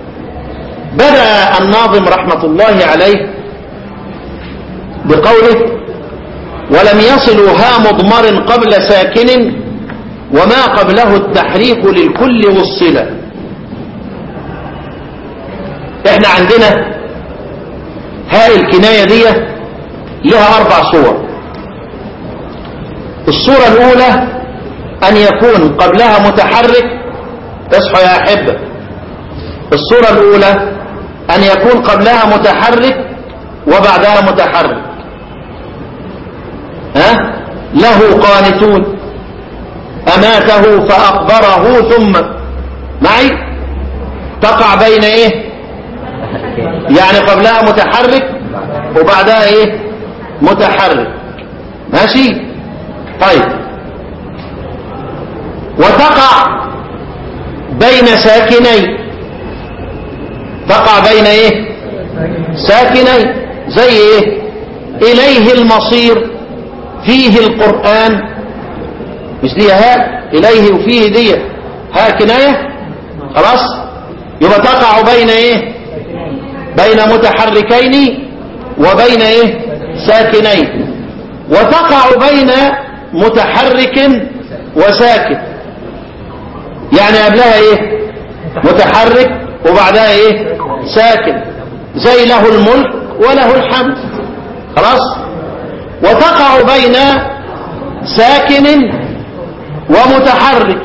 بدأ الناظم رحمة الله عليه بقوله: ولم يصلوا ها مضمر قبل ساكن وما قبله التحريك للكل والصلة. احنا عندنا هاء الكناية دي لها 4 صور. الصورة الأولى أن يكون قبلها متحرك. اصحوا يا أحبة، الصورة الأولى أن يكون قبلها متحرك وبعدها متحرك. له قانتون، أماته فأقبره ثم معي، تقع بين يعني قبلها متحرك وبعدها متحرك. ماشي؟ طيب، وتقع بين ساكنين. تقع بين ساكنين زي إليه المصير، فيه القرآن. مش دي هاء إليه وفيه دي هاء كناية؟ خلاص، يبقى تقع بين بين متحركين وبين ساكنين. وتقع بين متحرك وساكن، يعني قبلها متحرك وبعدها ساكن، زي له الملك وله الحمد. خلاص. وتقع بين ساكن ومتحرك،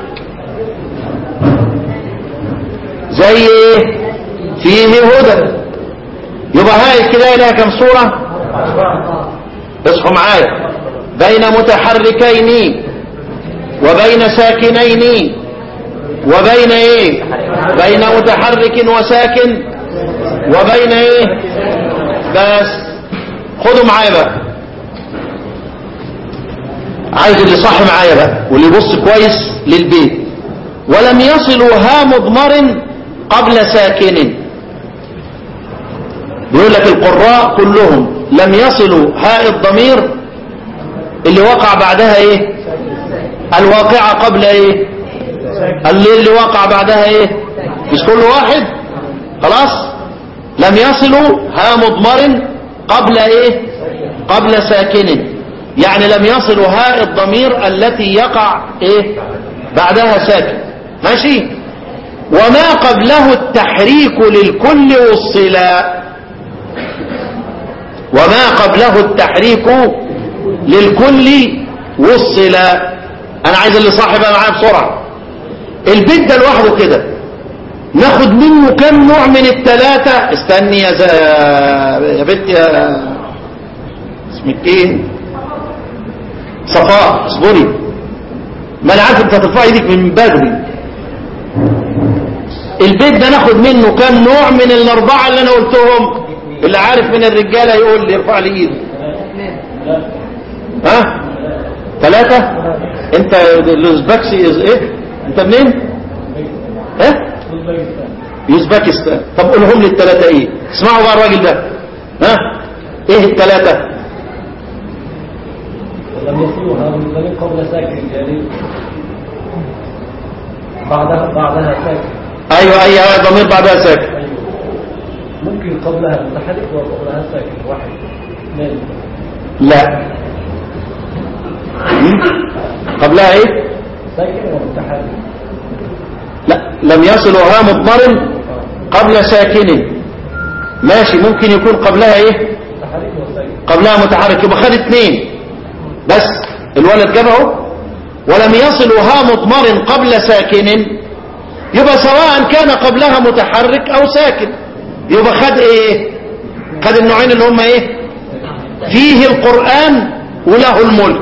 زي فيه هدى. يبقى هاي كده لها كم صورة؟ اصحوا معايا: بين متحركين وبين ساكنين وبين بين متحرك وساكن وبين بس. خدوا معايا بقى، عايز اللي صح معايا بقى واللي يبص كويس للبيت. ولم يصلوا ها مضمر قبل ساكن. بيقول لك القراء كلهم لم يصلوا هاء الضمير اللي وقع بعدها الواقعة قبل اللي وقع بعدها مش كل واحد. خلاص، لم يصلوا ها مضمر قبل قبل ساكن، يعني لم يصلوا هاء الضمير التي يقع بعدها ساكن. ماشي. وما قبله التحريك للكل والصلة. وما قبله التحريك للكل والصلة. انا عايز اللي صاحب معايا بسرعة. البيت ده لوحده كده ناخد منه كم نوع من الثلاثة؟ استني يا بنت، يا اسمك صفاء، اصبري، ما انا عارف انت هترفعي ايدك من بدري. البيت ده ناخد منه كم نوع من الاربعه اللي انا قلتهم؟ اللي عارف من الرجاله يقول لي، يرفع لي ايده. ها 3. انت الأوزبكسي انت منين؟ يوزبكستان. طب قولهم لي ال3 اسمعوا بقى الراجل ده. ال3؟ لم يصلوها من قبل ساكن، يعني بعدها ساكن. ايوه اي ضمير بعدها ساكن. أيوة. ممكن قبلها متحرك وقبلها ساكن واحد. لا قبلها ايه؟ ساكن ومتحرك. لا، لم يصل وهو مضمر قبل ساكن. ماشي، ممكن يكون قبلها ايه؟ متحرك وساكن. قبلها متحرك، يبقى خد اتنين بس. الولد جابه ولم يصل وها مضمر قبل ساكن، يبقى سواء كان قبلها متحرك او ساكن، يبقى خد ايه؟ خد النوعين اللي هم ايه؟ فيه القرآن وله الملك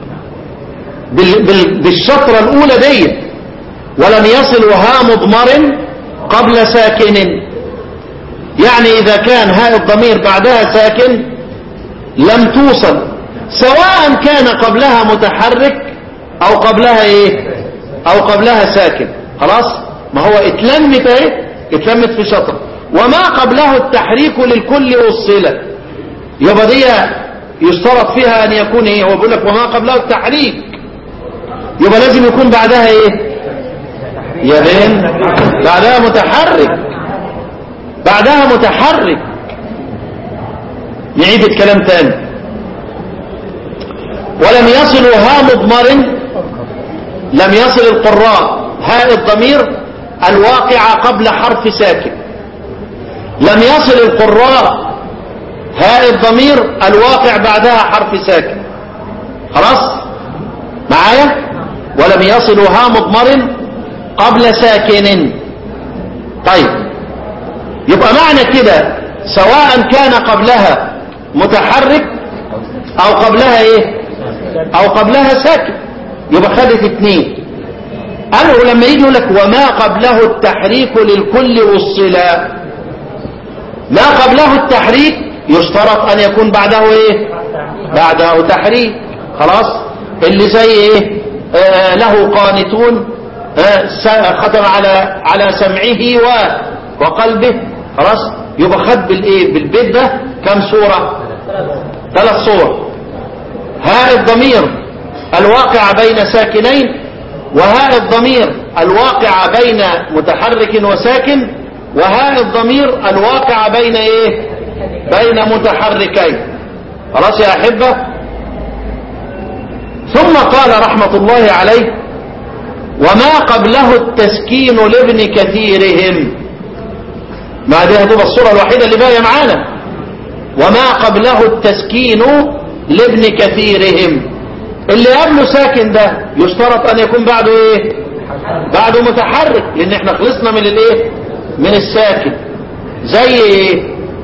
بالشطرة الاولى دي. ولم يصل وها مضمر قبل ساكن، يعني اذا كان هاء الضمير بعدها ساكن لم توصل، سواء كان قبلها متحرك او قبلها ايه؟ او قبلها ساكن. خلاص، ما هو اتلمت ايه؟ اتلمت في شطر. وما قبله التحريك للكل وصلت، يبقى دي يشترط فيها ان يكون ايه؟ هو بيقول لك وما قبله التحريك، يبقى لازم يكون بعدها ايه؟ يا بين بعدها متحرك، بعدها متحرك. نعيد الكلام تاني. ولم يصل ها مضمر، لم يصل القراء هاء الضمير الواقع قبل حرف ساكن، لم يصل القراء هاء الضمير الواقع بعدها حرف ساكن. خلاص معايا؟ ولم يصل ها مضمر قبل ساكن. طيب، يبقى معنى كده سواء كان قبلها متحرك او قبلها ايه؟ او قبلها ساكن، يبقى خدت اتنين. قالوا لما يجي يقول لك وما قبله التحريك للكل وصلا، ما قبله التحريك يشترط ان يكون بعده ايه؟ بعده تحريك. خلاص، اللي زي ايه؟ له قانتون، ختم على سمعه وقلبه. خلاص، يبقى خد بالايه؟ بالبيت ده كم صورة؟ 3 صور. هاء الضمير الواقع بين ساكنين، وهاء الضمير الواقع بين متحرك وساكن، وهاء الضمير الواقع بين ايه؟ بين متحركين. خلاص يا احبة. ثم قال رحمة الله عليه وما قبله التسكين لابن كثيرهم. ما دي هتبقى الصورة الوحيدة اللي باقية معانا. وما قبله التسكين لابن كثيرهم، اللي قبله ساكن ده يشترط ان يكون بعده ايه؟ بعده متحرك، لان احنا خلصنا من الايه؟ من الساكن. زي ايه؟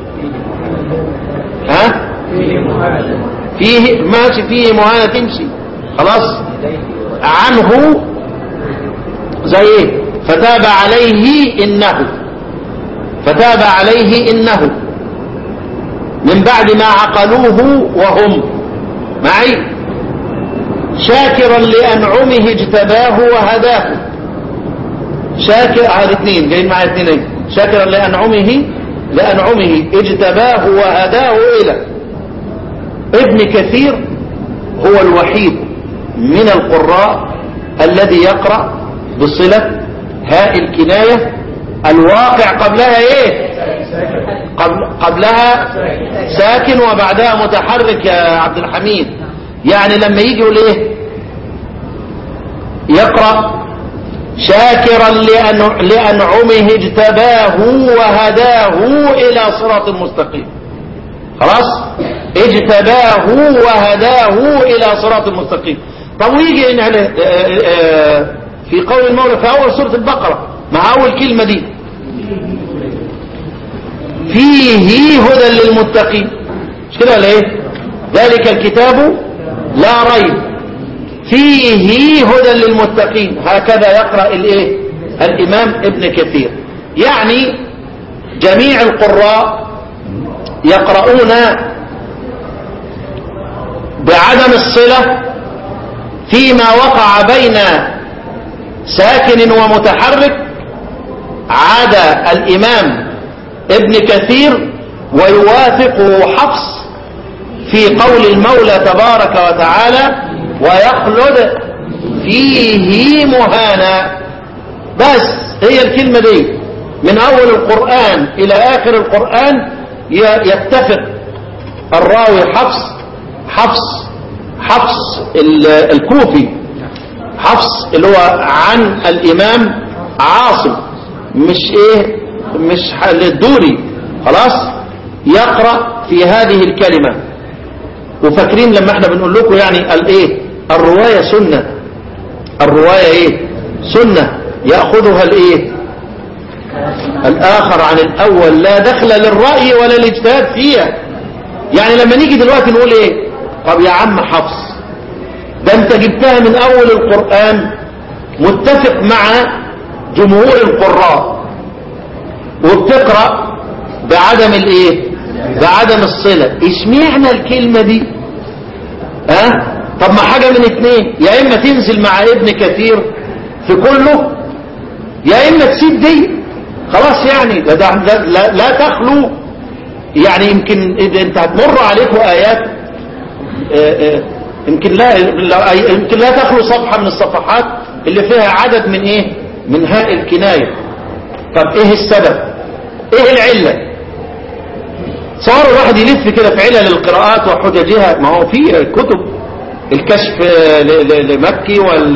ها؟ فيه ماشي، فيه مهانة تمشي. خلاص، عنه زي ايه؟ فتاب عليه انه، فتاب عليه انه من بعد ما عقلوه وهم معي. شاكرا لأنعمه اجتباه وهداه. شاكر، هذه اثنين جايين معايا اثنين. شاكرا لأنعمه اجتباه وهداه إلى. ابن كثير هو الوحيد من القراء الذي يقرأ بصلة هاء الكناية الواقع قبلها ايه؟ قبلها ساكن وبعدها متحرك يا عبد الحميد. يعني لما يجي يقول ايه؟ يقرأ شاكرا لأنعمه اجتباه وهداه إلى صراط مستقيم. خلاص، اجتباه وهداه إلى صراط مستقيم. طب ويجي في قول المولى في أول سورة البقرة مع أول كلمة دي فيه هدى للمتقين، مش كده ولا ايه؟ ذلك الكتاب لا ريب فيه هدى للمتقين. هكذا يقرأ الايه؟ الامام ابن كثير. يعني جميع القراء يقرؤون بعدم الصلة فيما وقع بين ساكن ومتحرك عدا الامام ابن كثير، ويوافقه حفص في قول المولى تبارك وتعالى ويخلد فيه مهانا. بس هي الكلمة دي من أول القرآن إلى آخر القرآن يتفق الراوي حفص حفص الكوفي، حفص اللي هو عن الإمام عاصم، مش الدوري، خلاص، يقرأ في هذه الكلمة. وفاكرين لما احنا بنقول لكم يعني الايه الرواية سنة، الرواية ايه سنة، يأخذها الايه الآخر عن الأول، لا دخل للرأي ولا الاجتهاد فيها. يعني لما نيجي دلوقتي نقول ايه، طب يا عم حفص ده انت جبتها من أول القرآن متفق مع جمهور القراء، وبتقرأ بعدم الايه بعدم الصلة، اشمعنى الكلمة دي؟ طب ما حاجة من اتنين، يا اما تنزل مع ابن كثير في كله، يا اما تسيب دي خلاص. يعني لا تخلو، يعني يمكن اذا انت هتمر عليكم ايات يمكن لا تخلو صفحة من الصفحات اللي فيها عدد من ايه من هاء الكناية. طب ايه السبب، ايه العلة؟ صار الواحد يلف كده في علل القراءات وحججها، ما هو في كتب الكشف لمكي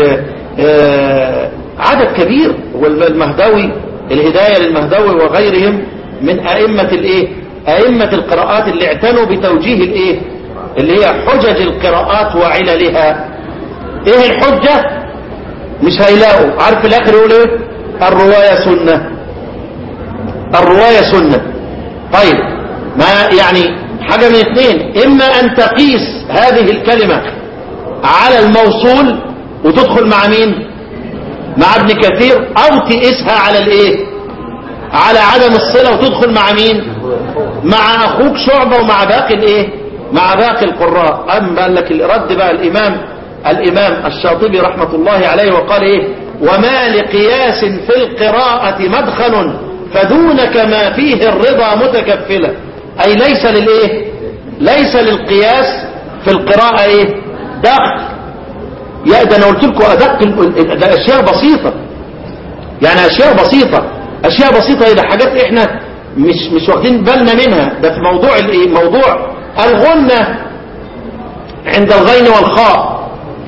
عدد كبير، والمهدوي الهداية للمهدوي وغيرهم من أئمة الايه أئمة القراءات اللي اعتنوا بتوجيه الايه اللي هي حجج القراءات وعللها. ايه الحجة؟ مش هيلاقوا، عارف في الاخر يقول ايه؟ الرواية سنة، الرواية سنة. طيب ما يعني حاجة من اثنين، اما ان تقيس هذه الكلمة على الموصول وتدخل مع مين؟ مع ابن كثير، او تقيسها على الايه على عدم الصلة وتدخل مع مين؟ مع اخوك شعبة ومع باقي الايه مع باقي القراء. اما قال لك الرد بقى الامام الشاطبي رحمة الله عليه وقال ايه؟ وما لقياس في القراءة مدخل فدونك ما فيه الرضا متكفلا. اي ليس للايه ليس للقياس في القراءة ايه دخل. يا ده انا قلت لكم ادق، ده اشياء بسيطة، يعني اشياء بسيطة ده حاجات احنا مش واخدين بالنا منها. ده في موضوع الايه موضوع الغنة عند الغين والخاء.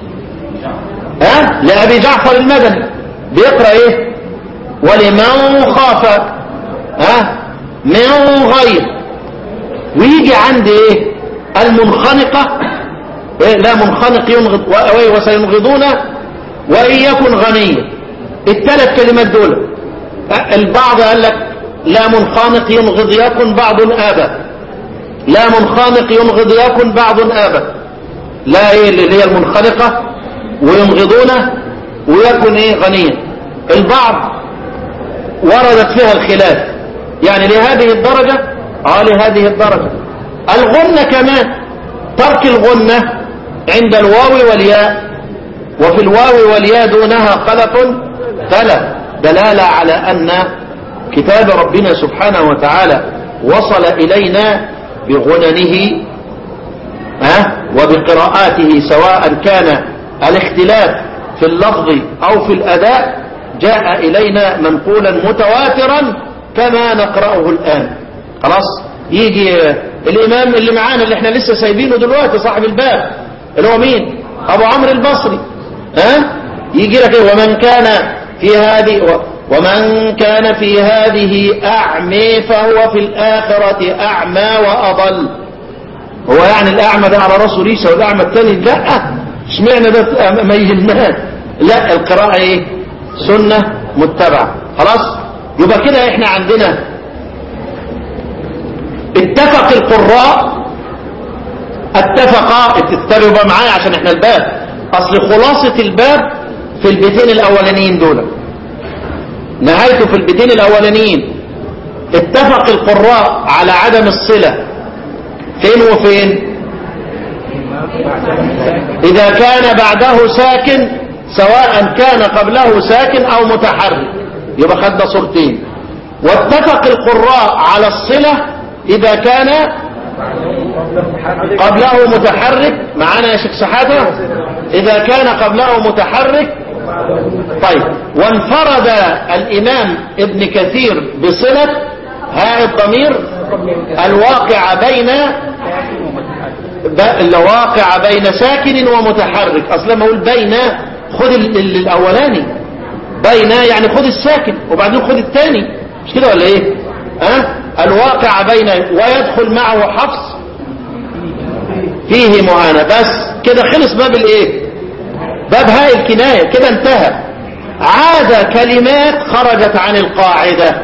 لأبي جعفر المدني بيقرأ ايه؟ ولمن خاف من غير، ويجي عند ايه المنخنقة لا منخنق ينغض وسينغضون وإن يكن غنيا. الثلاث كلمات دول البعض قال لك لا منخنق ينغض يكن بعض آبا، لا منخنق ينغض يكن بعض آبا، لا ايه اللي هي المنخنقة وينغضون ويكن ايه غنيا. البعض وردت فيها الخلاف، يعني لهذه الدرجة لهذه الدرجة. الغنة كمان ترك الغنة عند الواو والياء، وفي الواو والياء دونها خلف تلا، دلالة على أن كتاب ربنا سبحانه وتعالى وصل إلينا بغننه وبقراءاته، سواء كان الاختلاف في اللفظ أو في الأداء جاء إلينا منقولا متواترا كما نقرأه الآن. خلاص يجي الإمام اللي معانا اللي احنا لسه سايبينه دلوقتي صاحب الباب اللي هو مين؟ أبو عمرو البصري. يجي لك ومن كان في هذه أعمي فهو في الآخرة أعمى وأضل. هو يعني الأعمى ده على راسه ريشة والأعمى الثاني لا، اشمعنى ده ما يهمناش؟ لا، القراءة ايه سنة متبعة. خلاص يبقى كده احنا عندنا اتفق القراء، اتفقوا بقى معايا عشان احنا الباب، اصل خلاصة الباب في البيتين الاولانيين دول، نهايته في البيتين الاولانيين. اتفق القراء على عدم الصلة فين وفين؟ اذا كان بعده ساكن، سواء كان قبله ساكن او متحرك، يبقى خدنا صورتين. واتفق القراء على الصلة اذا كان قبله متحرك، معانا يا شيخ سحاتة؟ اذا كان قبله متحرك. طيب وانفرد الامام ابن كثير بصلة هاء الضمير الواقع بين اللي واقع بين ساكن ومتحرك. اصلا ما اقول بين خد الاولاني، بين يعني خد الساكن وبعدين خد الثاني، مش كده ولا ايه؟ الواقع بين ويدخل معه حفص فيه معاناة. بس كده خلص باب الايه؟ باب هاء الكناية، كده انتهى. عاد كلمات خرجت عن القاعدة.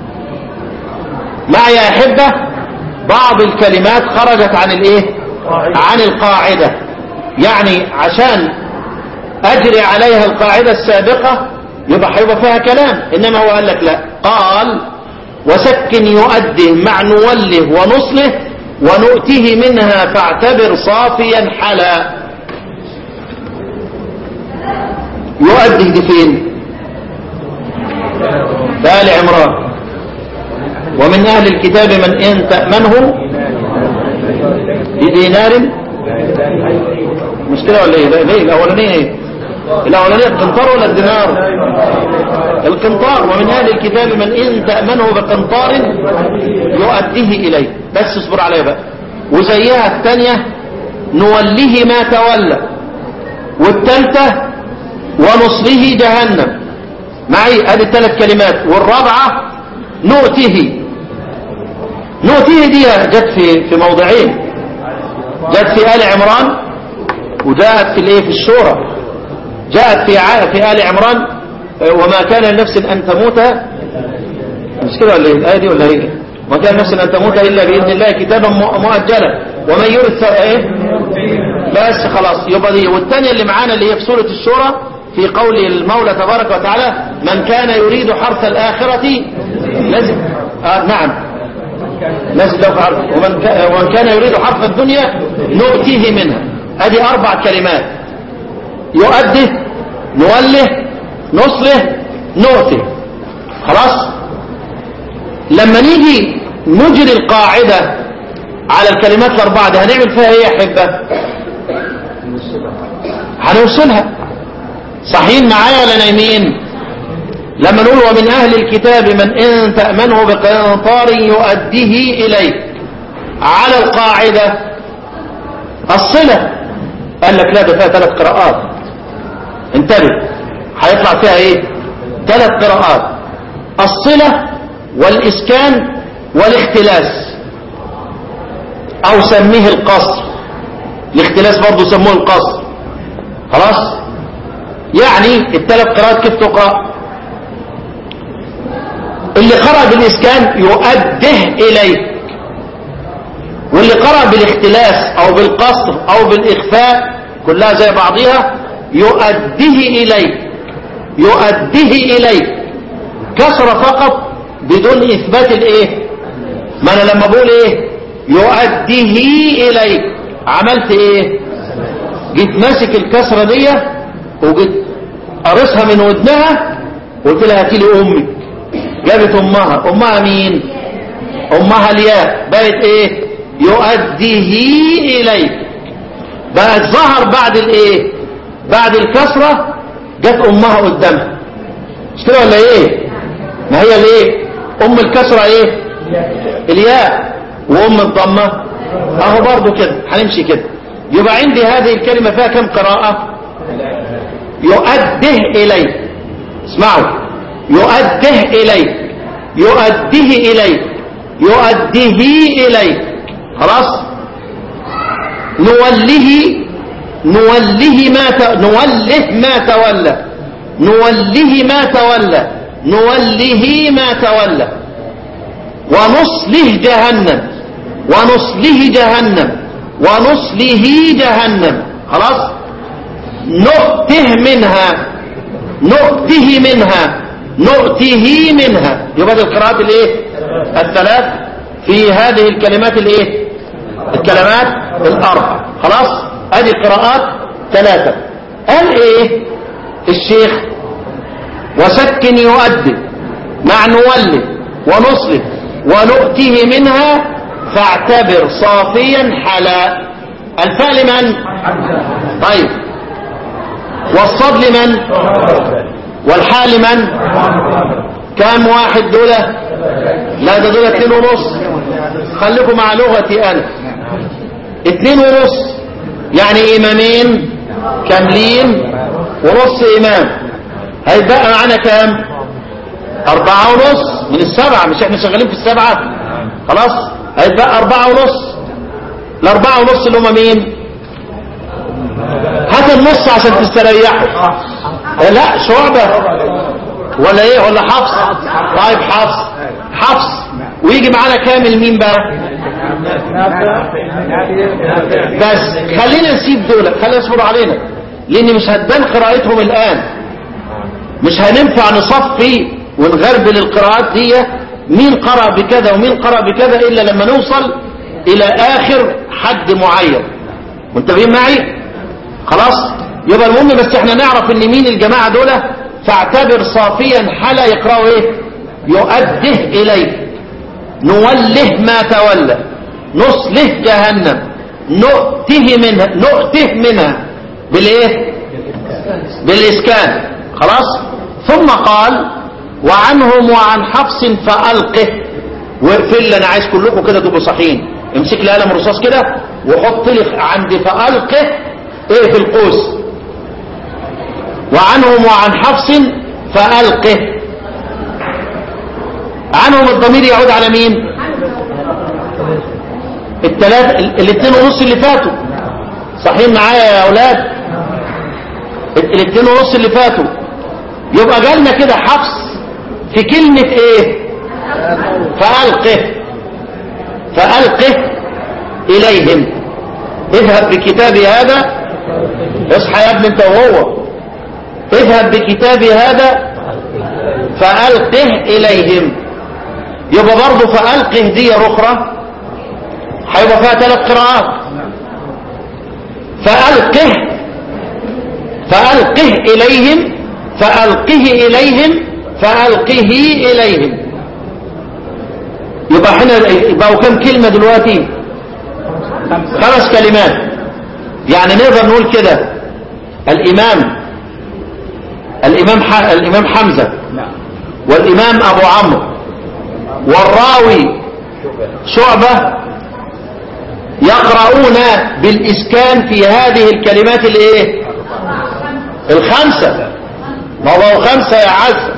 معي يا أحبة؟ بعض الكلمات خرجت عن الايه؟ عن القاعدة، يعني عشان اجري عليها القاعدة السابقة يبقى هيبقى فيها كلام، انما هو قال لك لا. قال وسكن يؤده مع نوله ونصله ونؤته منها فاعتبر صافيا حلا. يؤده دي فين؟ آل عمران. ومن أهل الكتاب من إن تأمنه بدينار، مش كده ولا ايه؟ ليه الأولانية ايه؟ الأولانية القنطار ولا الدينار؟ القنطار. ومن أهل الكتاب من إن تأمنه بقنطار يؤديه إليه. بس اصبر عليها بقى. وزيها الثانية نوله ما تولى، والثالثة ونصله جهنم. معي هذه الثلاث كلمات. والرابعة نؤته. نؤته دي جت في موضعين، جاءت في آل عمران وجاءت في الايه؟ في الشورى. جاءت في آل عمران وما كان لنفس أن تموت، مش كده ولا ايه الآية دي ولا ايه؟ ما كان نفس أن تموت إلا بإذن الله كتابا مؤجلا ومن يرث ايه؟ بس خلاص يبقى دي. والثانية اللي معانا اللي هي في سورة الشورى في قول المولى تبارك وتعالى من كان يريد حرث الآخرة لازم نعم لازم لو حرث ومن كان يريد حرث الدنيا نؤتيه منها. ادي 4 كلمات: يؤده، نوله، نصله، نؤته. خلاص. لما نيجي نجري القاعدة على الكلمات الأربعة دي هنعمل فيها ايه يا حبة؟ هنوصلها. صحيين معايا ولا نايمين؟ لما نقول ومن أهل الكتاب من إن تأمنه بقنطار يؤديه إليك، على القاعدة الصلة قال لك لا ده فيها 3 قراءات. انتبه، هيطلع فيها ايه؟ 3 قراءات: الصلة والإسكان والاختلاس، أو سميه القصر. الاختلاس برضو سموه القصر. خلاص. يعني ال3 قراءات كيف تقرأ؟ اللي قرأ بالإسكان يؤده إليك، واللي قرأ بالاختلاس أو بالقصر أو بالإخفاء كلها زي بعضها يؤده إليك. يؤده إليك كسر فقط بدون إثبات الإيه؟ ما أنا لما بقول إيه؟ يؤديه إليك عملت إيه؟ جيت ماسك الكسرة دي وجيت قرصها من ودنها وقلت لها هاتي لي أمك. جابت أمها مين؟ أمها الياء. بقت إيه؟ يؤديه إليك. بقت ظهر بعد الإيه؟ بعد الكسرة جت أمها قدامها. مش كده ولا إيه؟ ما هي الإيه؟ أم الكسرة إيه؟ الياء. وأم الضمة أهو برضو كده. هنمشي كده. يبقى عندي هذه الكلمة فيها كم قراءة؟ يؤده إليك. اسمعوا، يؤده إليك، يؤده إليك، يؤده إليك. خلاص. نوله ما تولى، نوله ما تولى، نوله ما تولى. ونصله جهنم، ونصله جهنم، ونصله جهنم. خلاص. نؤته منها، نؤته منها، نؤته منها. يبقى القراءات الايه؟ ال3 في هذه الكلمات الايه؟ الكلمات ال4. خلاص. هذه القراءات 3. قال ايه الشيخ؟ وسكن يؤدي مع نوله ونصله ونؤته منها فاعتبر صافيا حلا. الفاء لمن؟ طيب. والصاد لمن؟ والحاء لمن؟ كم واحد دولة؟ لا ده دولة 2.5. خليكم مع لغتي أنا. 2.5 يعني إمامين كاملين ونص إمام، هيبقى معنا كام؟ 4.5 من 7، مش احنا شغالين في 7؟ خلاص هيبقى 4.5. ال4.5 اللي هم مين؟ هات النص عشان تستريحوا. لا شعبة ولا ايه ولا حفص؟ طيب حفص ويجي معانا كامل مين بقى؟ بس خلينا نسيب دول، خلينا نصبر علينا لان مش هتبان قراءتهم الان، مش هننفع نصفي ونغربل القراءات دي مين قرأ بكذا ومين قرأ بكذا الا لما نوصل الى اخر حد معين. منتبهين معي؟ خلاص يبقى المهم بس احنا نعرف ان مين الجماعة دول، فاعتبر صافيا حلا يقرأوا ايه؟ يؤده اليه، نوله ما تولى، نصله جهنم، نؤته منها بالايه؟ بالاسكان. خلاص ثم قال وعنهم وعن حفص فألقه. واقفل لي، انا عايز كلكم كده تبقوا صحيين، امسك لي قلم رصاص كده وحط لي عند فألقه ايه في القوس. وعنهم وعن حفص فألقه. عنهم الضمير يعود على مين؟ الاثنين ونص اللي فاتوا، صحيين معايا يا اولاد؟ الاثنين ونص اللي فاتوا. يبقى جالنا كده حفص في كلمة ايه؟ فألقه إليهم. اذهب بكتابي هذا، اصحى يا ابن انت وهو، اذهب بكتابي هذا فألقه إليهم. يبقى برضه فألقه دي أخرى هيبقى فيها 3 قراءات. فألقه إليهم، فألقه إليهم، فألقه إليهم. يبقى احنا يبقوا كم كلمة دلوقتي؟ 5 كلمات. يعني نقدر نقول كده الإمام حمزة والإمام أبو عمرو والراوي شعبة يقرؤون بالإسكان في هذه الكلمات الايه؟ 5. ما هو 5 يا عز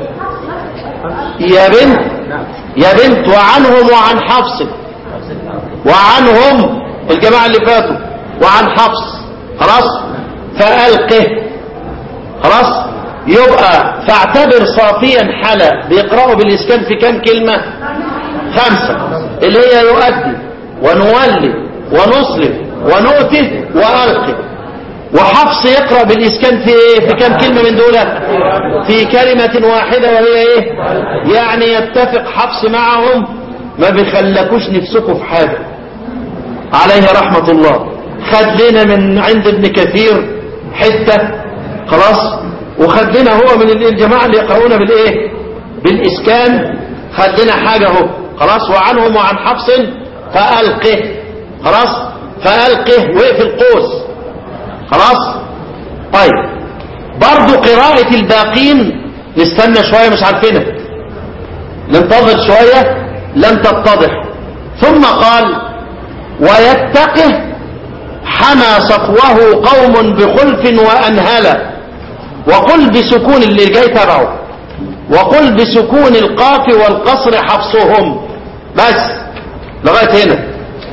يا بنت. وعنهم وعن حفص، وعنهم الجماعة اللي فاتوا، وعن حفص. خلاص فألقه. خلاص يبقى فاعتبر صافيا حلا بيقرأوا بالإسكان في كم كلمة؟ 5 اللي هي يؤدي ونولي ونصلف ونؤته وألقه. وحفص يقرأ بالإسكان في ايه؟ في كم كلمة من دول؟ في كلمة واحدة وهي ايه؟ يعني يتفق حفص معهم، ما بيخلكوش نفسكم في حاجة عليه رحمة الله. خد لنا من عند ابن كثير حتة خلاص، وخد لنا هو من الجماعة اللي يقرؤون بالايه؟ بالإسكان، خد لنا حاجة اهو. خلاص وعنهم وعن حفص فألقه. خلاص فألقه وقف القوس. خلاص طيب برضو قراءة الباقين نستنى شوية، مش عارفينها، ننتظر شوية لم تتضح. ثم قال ويتقه حمى صفوه قوم بخلف وأنهلا. وقل بسكون اللي جاي تبعه، وقل بسكون القاف والقصر حفصهم. بس لغاية هنا.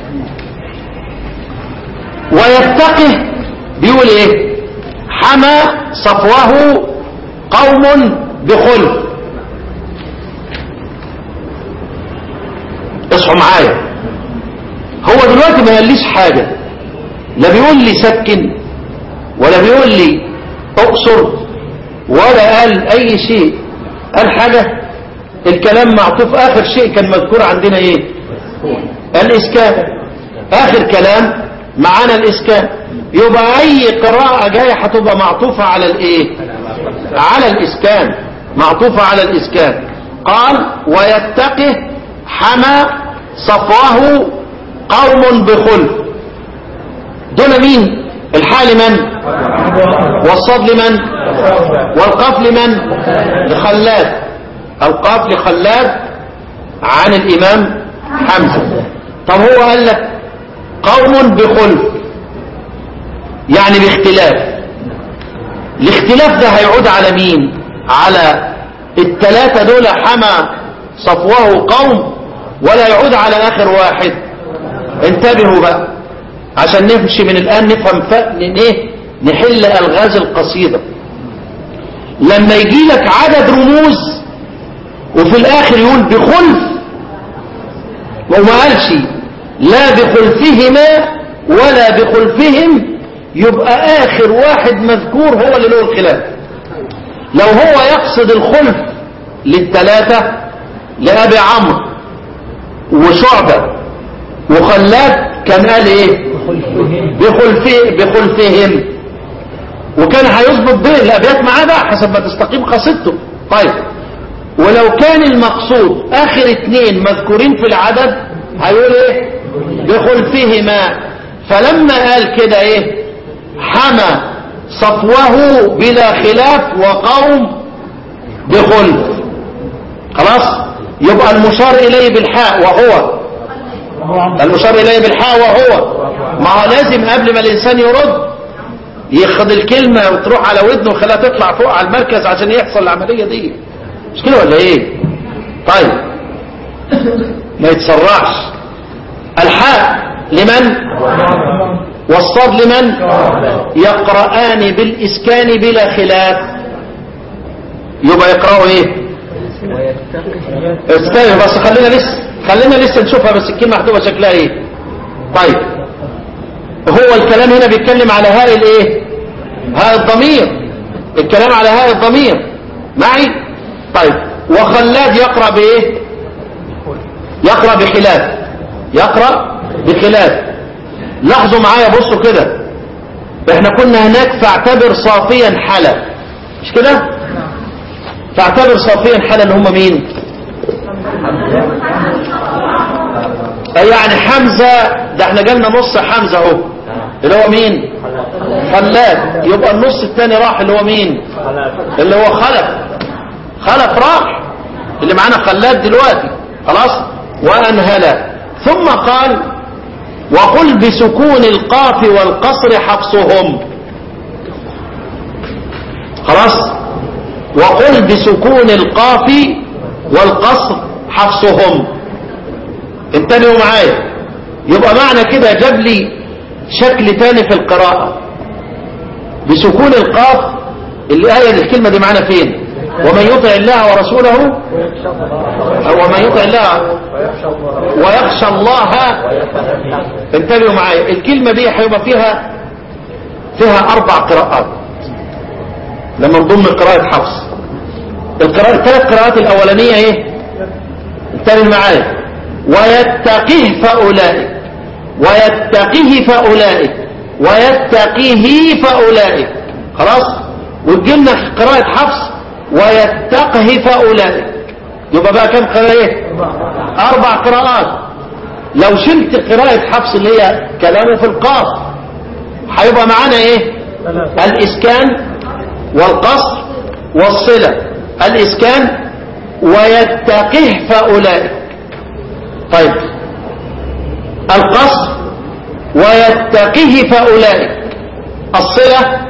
ويتقه بيقول ايه؟ حمى صفوه قوم بخلف. اصحوا معايا، هو دلوقتي ما قاليش حاجة، لا بيقول لي سكن ولا بيقول لي اقصر ولا قال اي شيء. قال حاجة الكلام معطوف. اخر شيء كان مذكور عندنا ايه؟ الاسكان. اخر كلام معانا الاسكان. يبقى اي قراءة جاية هتبقى معطوفة على الايه؟ على الاسكان، معطوفة على الاسكان. قال ويتقه حمى صفوه قوم بخلف. دون مين؟ الحال من؟ والصاد لمن؟ والقاف لمن؟ لخلاد. القاف لخلاد عن الامام حمزة. طب هو قال لك قوم بخلف، يعني باختلاف. الاختلاف ده هيعود على مين؟ على الثلاثة دول حمى صفوه قوم، ولا يعود على آخر واحد؟ انتبهوا بقى عشان نمشي من الآن نفهم نحل ألغاز القصيدة. لما يجي لك عدد رموز وفي الآخر يقول بخلف، وما قالش لا بخلفهما ولا بخلفهم، يبقى آخر واحد مذكور هو اللي له الخلاف. لو هو يقصد الخلف للثلاثة، لأبي عمرو وشعبة وخلاد، كان قال ايه؟ بخلفهم، وكان هيظبط بين الأبيات معاه بقى حسب ما تستقيم قصيدته. طيب، ولو كان المقصود آخر اثنين مذكورين في العدد هيقول ايه؟ بخلفهما. فلما قال كده ايه؟ حمى صفوه بلا خلاف وقوم بخلف. خلاص، يبقى المشار إليه بالحاء وهو المشار إليه بالحاء وهو، ما هو لازم قبل ما الإنسان يرد ياخد الكلمة وتروح على ودنه وخلاها تطلع فوق على المركز عشان يحصل العملية دي، مش كده ولا ايه؟ طيب، ما يتسرعش. الحاء لمن؟ والصاد لمن؟ يقرآن بالإسكان بلا خلاف. يبقى يقرأوا ايه؟ استنى بس، خلينا لسه نشوفها، بس الكلمة محدوبة شكلها ايه. طيب، هو الكلام هنا بيتكلم على هاء الايه؟ هاء الضمير، الكلام على هاء الضمير معي. طيب، وخلاد يقرأ بايه؟ يقرأ بخلاف، يقرأ بخلاف. لاحظوا معايا، بصوا كده، احنا كنا هناك فاعتبر صافيا حلا، مش كده؟ فاعتبر صافيا حلا اللي هم مين؟ يعني حمزة، ده احنا جالنا نص حمزة اهو اللي هو مين؟ خلاد. يبقى النص الثاني راح اللي هو مين؟ اللي هو خلف راح، اللي معانا خلاد دلوقتي. خلاص، وأنهلا. ثم قال وقل بسكون القاف والقصر حفصهم. خلاص، وقل بسكون القاف والقصر حفصهم. انتبهوا معايا، يبقى معنى كده جاب لي شكل تاني في القراءة بسكون القاف. الآية الكلمة دي معنا فين؟ ومن يطع الله ورسوله، ومن يطع الله ويخشى الله. انتبهوا معايا، الكلمة دي هيبقى فيها 4 قراءات لما نضم قراءة حفص. الثلاث قراءات الأولانية ايه؟ انتبهوا معايا، ويتقيه فأولئك، ويتقيه فأولئك، ويتقيه فأولئك. خلاص، وتجينا قراءة حفص ويتقه فأولئك. يبقى بقى كم قراءة؟ 4 قراءات. لو شلت قراءة حفص اللي هي كلامه في القاف، هيبقى معانا ايه؟ الإسكان والقصر والصلة. الإسكان ويتقه فأولئك. طيب، القصر ويتقه فأولئك، الصلة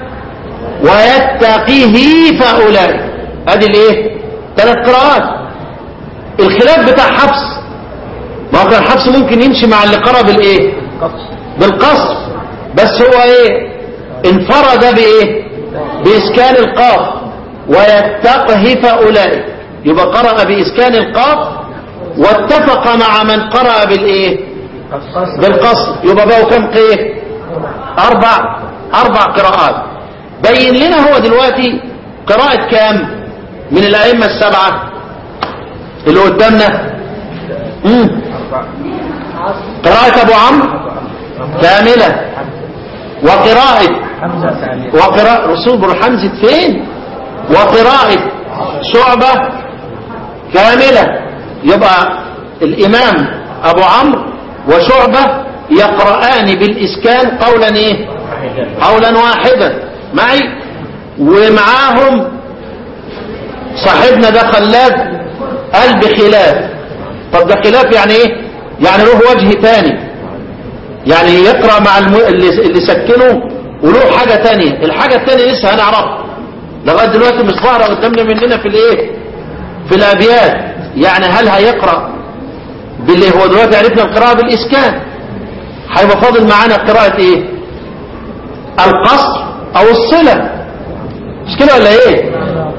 ويتقيه فأولئك. هذه الايه؟ 3 قراءات. الخلاف بتاع حفص، ما هو كان حفص ممكن يمشي مع اللي قرأ بالايه؟ بالقصر، بس هو ايه؟ انفرد بايه؟ بإسكان القاف ويتقه فأولئك. يبقى قرأ بإسكان القاف واتفق مع من قرأ بالايه؟ بالقصر. يبقى بقوا كم قيد؟ 4 قراءات. بين لنا هو دلوقتي قراءة كام من الأئمة ال7 اللي قدامنا؟ قراءة أبو عمرو كاملة، وقراءة رسول بن حمزة فين، وقراءة شعبة كاملة. يبقى الإمام أبو عمرو وشعبة يقرآن بالإسكان قولا ايه؟ قولا واحدا معي. ومعاهم صاحبنا ده خلاد قال بخلاف. طب ده خلاف يعني ايه؟ يعني له وجه تاني. يعني يقرأ مع اللي سكنه وله حاجة تانية. الحاجة التانية لسه هنعرفها لغاية دلوقتي مش ظاهرة قدامنا مننا في الايه في الابيات. يعني هل هيقرأ باللي هو دلوقتي عرفنا القراءة بالإسكان، هيبقى فاضل معانا قراءة ايه؟ القصر او الصلة، مش كده ولا ايه؟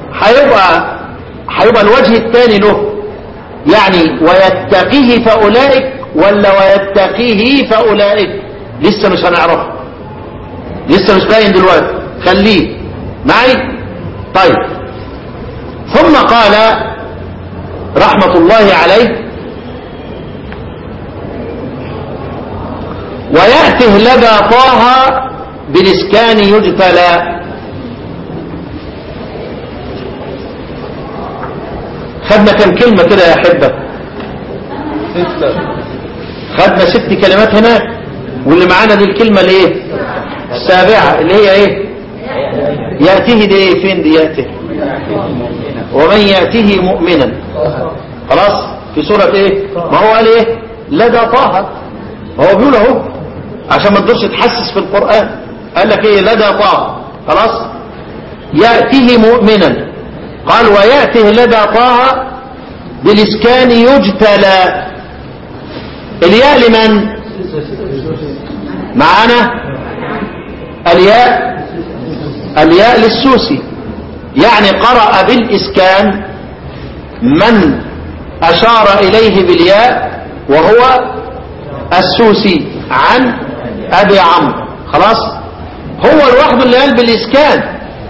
هيبقى الوجه الثاني له يعني ويتقيه فأولئك ولا ويتقيه فأولئك، لسه مش هنعرفه، لسه مش باين دلوقتي، خليه معي. طيب ثم قال رحمة الله عليه ويأته لدى طه بالإسكان يجتلى. خدنا كم كلمة كده يا أحبة؟ خدنا 6 كلمات هناك، واللي معانا دي الكلمة الايه السابعة اللي هي ايه؟ يأتيه دي ايه؟ فين دي يأتيه؟ ومن يأتيه مؤمنا. خلاص في سورة ايه؟ ما هو قال ايه؟ لدى طه، هو بيقول اهو عشان ما تدورش تحسس في القرآن، قال لك ايه؟ لدى طه. خلاص يأتيه مؤمنا، قال ويأته لدى طه بالإسكان يجتلى. الياء لمن؟ معانا الياء للسوسي، يعني قرأ بالإسكان من أشار إليه بالياء وهو السوسي عن أبي عمرو. خلاص هو الواحد اللي قال بالإسكان،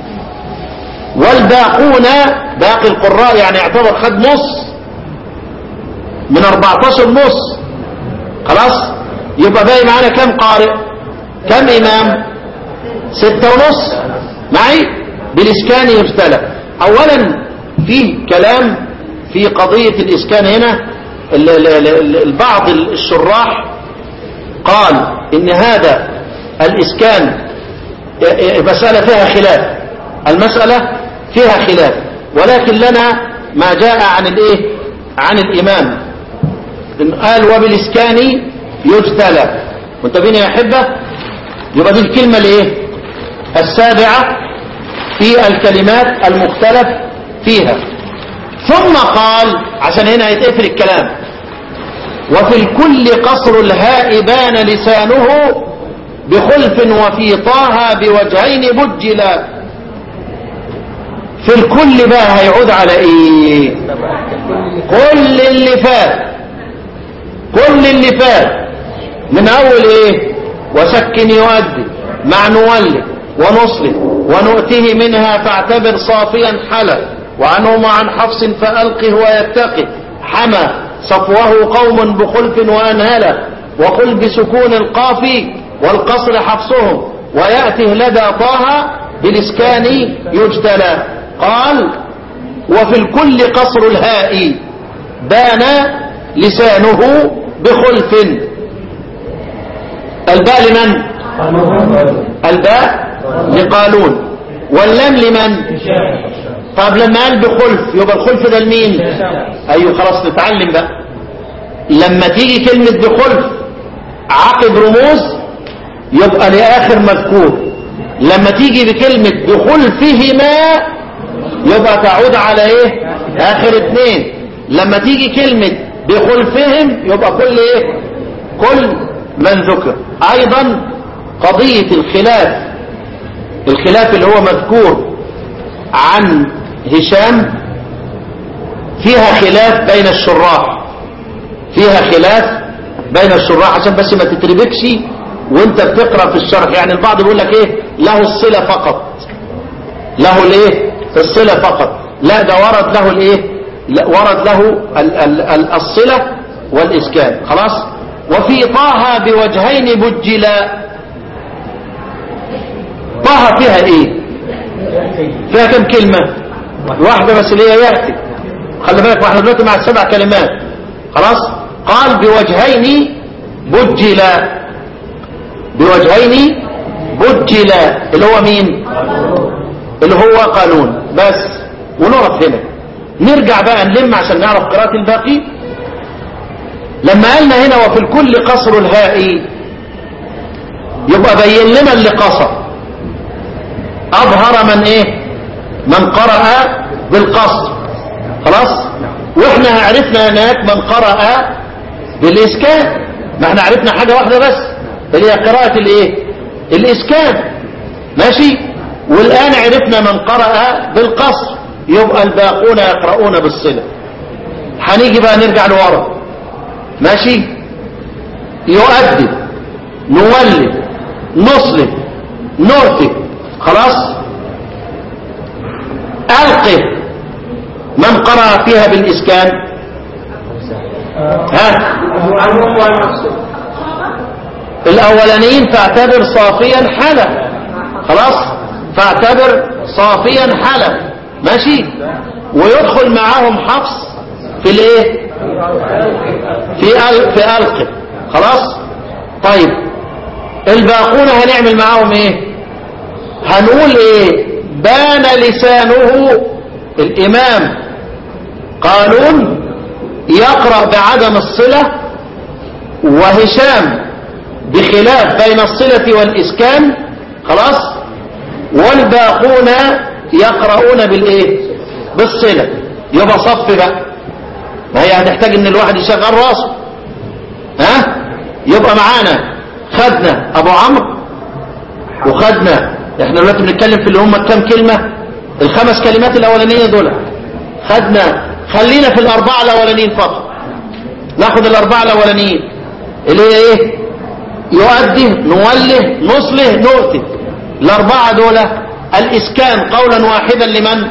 والباقون باقي القراء يعني اعتبر خد نص من 14 نص. خلاص يبقى باقي معانا كم قارئ؟ كم إمام؟ 6 ونص معي بالإسكان يجتلى. أولا في كلام في قضية الإسكان هنا، البعض الشراح قال إن هذا الإسكان مسألة فيها خلاف، المسألة فيها خلاف، ولكن لنا ما جاء عن الايه عن الإمام قال وبالإسكان يجتلى. منتبهين يا أحبة؟ يبقى دي الكلمة الايه السابعة في الكلمات المختلف فيها. ثم قال عشان هنا يتقفل الكلام وفي الكل قصر الهاء بان لسانه بخلف وفي طه بوجهين بجلا. في الكل بقى هيعود على ايه؟ كل اللي فات من اول ايه وسكن يؤدي مع نولد ونصرف ونؤته منها فاعتبر صافيا حلا وعنه عن حفص فألقه ويتقي حمى صفوه قوم بخلف وأنهلا وقل بسكون القاف والقصر حفصهم ويأته لدى طه بالإسكان يجتلى. قال وفي الكل قصر الهاء بان لسانه بخلف. الباء لمن؟ الباء لقالون، واللام لمن؟ طب لما قال بخلف يبقى الخلف ده لمين؟ ايوه خلاص نتعلم بقى. لما تيجي كلمة بخلف عقب رموز يبقى لآخر مذكور، لما تيجي بكلمة بخلفهما يبقى تعود على ايه؟ آخر 2. لما تيجي كلمة بخلفهم يبقى كل ايه؟ كل من ذكر. ايضا قضية الخلاف اللي هو مذكور عن هشام فيها خلاف بين الشراح، عشان بس ما تتربكش وانت بتقرأ في الشرح. يعني البعض بيقول لك ايه له الصلة فقط، له الايه الصلة فقط، لا ده ورد له الايه ورد له الصلة والإسكان. خلاص وفي طه بوجهين بجلا. طه فيها ايه؟ فيها كم كلمة؟ واحدة بس اللي هي يأتي. خلي بالك واحنا دلوقتي مع 7 كلمات. خلاص قال بوجهين بجلا، بوجهين بجلا اللي هو مين؟ اللي هو قانون. بس ونقف هنا نرجع بقى نلم عشان نعرف قراءة الباقي. لما قالنا هنا وفي الكل قصر الهاء يبقى بين لنا اللي قصر. أظهر من إيه؟ من قرأ بالقصر. خلاص. وإحنا عرفنا هناك من قرأ بالإسكان. ما احنا عرفنا حاجة واحدة بس اللي هي قراءة الإيه؟ الإسكان. ماشي. والآن عرفنا من قرأ بالقصر، يبقى الباقون يقرؤون بالصلة. هنيجي بقى نرجع لورا. ماشي. يؤدب، نولد، نصلب، نرتب. خلاص. ألقي من قرأ فيها بالإسكان. ها الأولانيين فاعتبر صافيا حلف. خلاص. فاعتبر صافيا حلف. ماشي. ويدخل معاهم حفص في الايه؟ في ألقي. خلاص. طيب الباقون هنعمل معاهم ايه؟ هنقول ايه؟ بان لسانه. الامام قالون يقرأ بعدم الصلة، وهشام بخلاف بين الصلة والإسكان. خلاص. والباقون يقرؤون بالايه؟ بالصلة. يبقى صف بقى. ما هي هتحتاج ان الواحد يشغل راسه. ها يبقى معانا خدنا ابو عمرو، وخدنا احنا دلوقتي بنتكلم في اللي هم كام كلمة؟ الخمس كلمات الاولانية دول خدنا. خلينا في الاربعة الاولانيين فقط. ناخد الاربعة الاولانيين اللي هي ايه؟ يؤدي، نوله، نصله، نؤتي. الاربعة دول الاسكان قولا واحدا لمن؟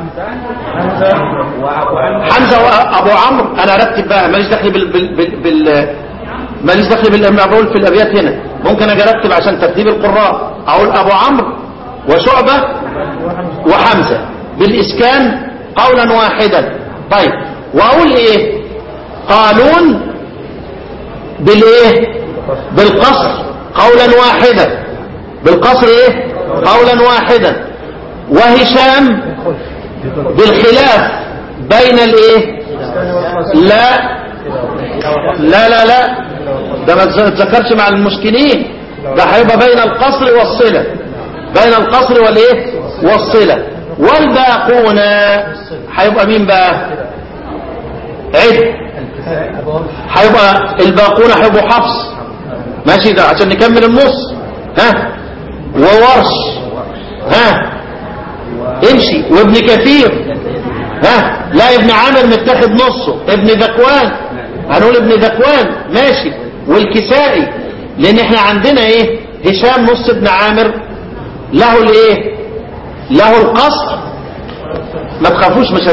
حمزة وابو عمرو. انا ارتب بقى، ماليش دخل ماليش دخل بالمعقول في الابيات هنا. ممكن اجي ارتب عشان ترتيب القراء. اقول ابو عمرو وشعبة وحمزة بالاسكان قولا واحدا. طيب واقول ايه؟ قالون بالايه؟ بالقصر قولا واحدا. بالقصر ايه؟ قولا واحدا. وهشام بالخلاف بين الايه؟ لا لا لا لا، ده ما تذكرش مع المسكنين. ده هيبقى بين القصر والصلة. بين القصر والايه؟ والصلة. والباقون هيبقى مين بقى؟ عد. هيبقى الباقون هيبقوا حفص. ماشي. ده عشان نكمل النص. ها وورش. ها امشي. وابن كثير. ها لا ابن عامر متاخد نصه. ابن ذكوان هنقول ابن ذكوان. ماشي. والكسائي، لان احنا عندنا ايه؟ هشام نص ابن عامر له الايه؟ له القصر. ما تخافوش، مش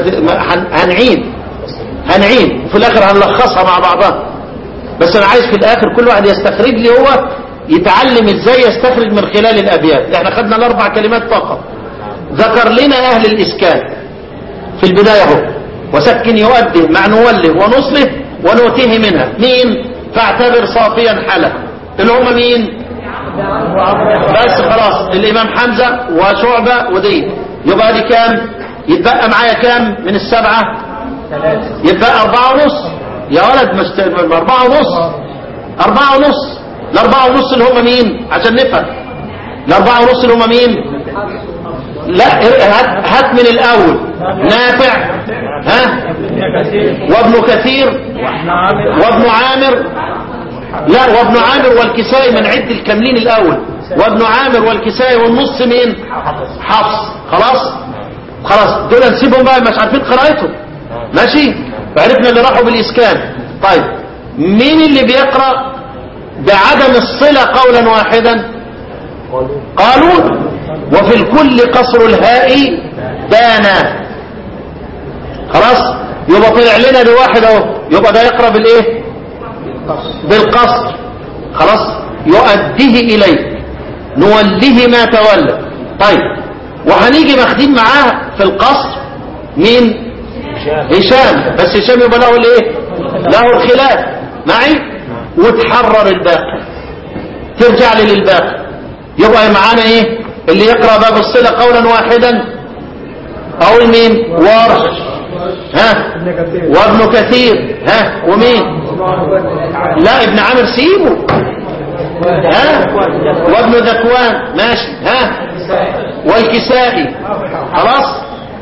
هنعين وفي الاخر هنلخصها مع بعضها. بس انا عايز في الاخر كل واحد يستخرج لي، هو يتعلم ازاي يستخرج من خلال الابيات. احنا خدنا الاربع كلمات فقط. ذكر لنا اهل الاسكان في البداية اهو. وسكن يؤدي مع نوله ونصله ونؤتيه منها. مين؟ فاعتبر صافيا حلف. اللي هم مين؟ بس خلاص. الامام حمزة وشعبة ودي. يبقى دي كام؟ يتبقى معايا كام من السبعة؟ يتبقى 4.5. يا ولد مش 4.5. 4.5. ال4.5 اللي هم مين عشان نفهم؟ ال4.5 اللي هم مين؟ لا هات من الاول. نافع. ها وابن كثير وابن عامر. لا وابن عامر والكسائي. من عد الكاملين الاول. وابن عامر والكسائي والنص مين؟ حفص. خلاص. خلاص دول نسيبهم بقى، مش عارفين قراءتهم. ماشي. فعرفنا اللي راحوا بالاسكان. طيب مين اللي بيقرأ بعدم الصلة قولا واحدا؟ قالون. وفي الكل قصر الهاء دانا. خلاص. يبقى طلع لنا بواحد اهو. يبقى ده يقرأ بالايه؟ بالقصر. خلاص. يؤديه اليه، نوليه ما تولى. طيب وهنيجي ماخدين معاه في القصر مين؟ هشام. بس هشام يبقى له الايه؟ له الخلاف معي. وتحرر الباقي، ترجع لي للباقي. يبقى معانا ايه؟ اللي يقرأ باب الصلة قولا واحدا اقول مين؟ ورش. ها وابن كثير. ها ومين؟ لا ابن عامر سيبه. ها وابن ذكوان ماشي ها والكسائي خلاص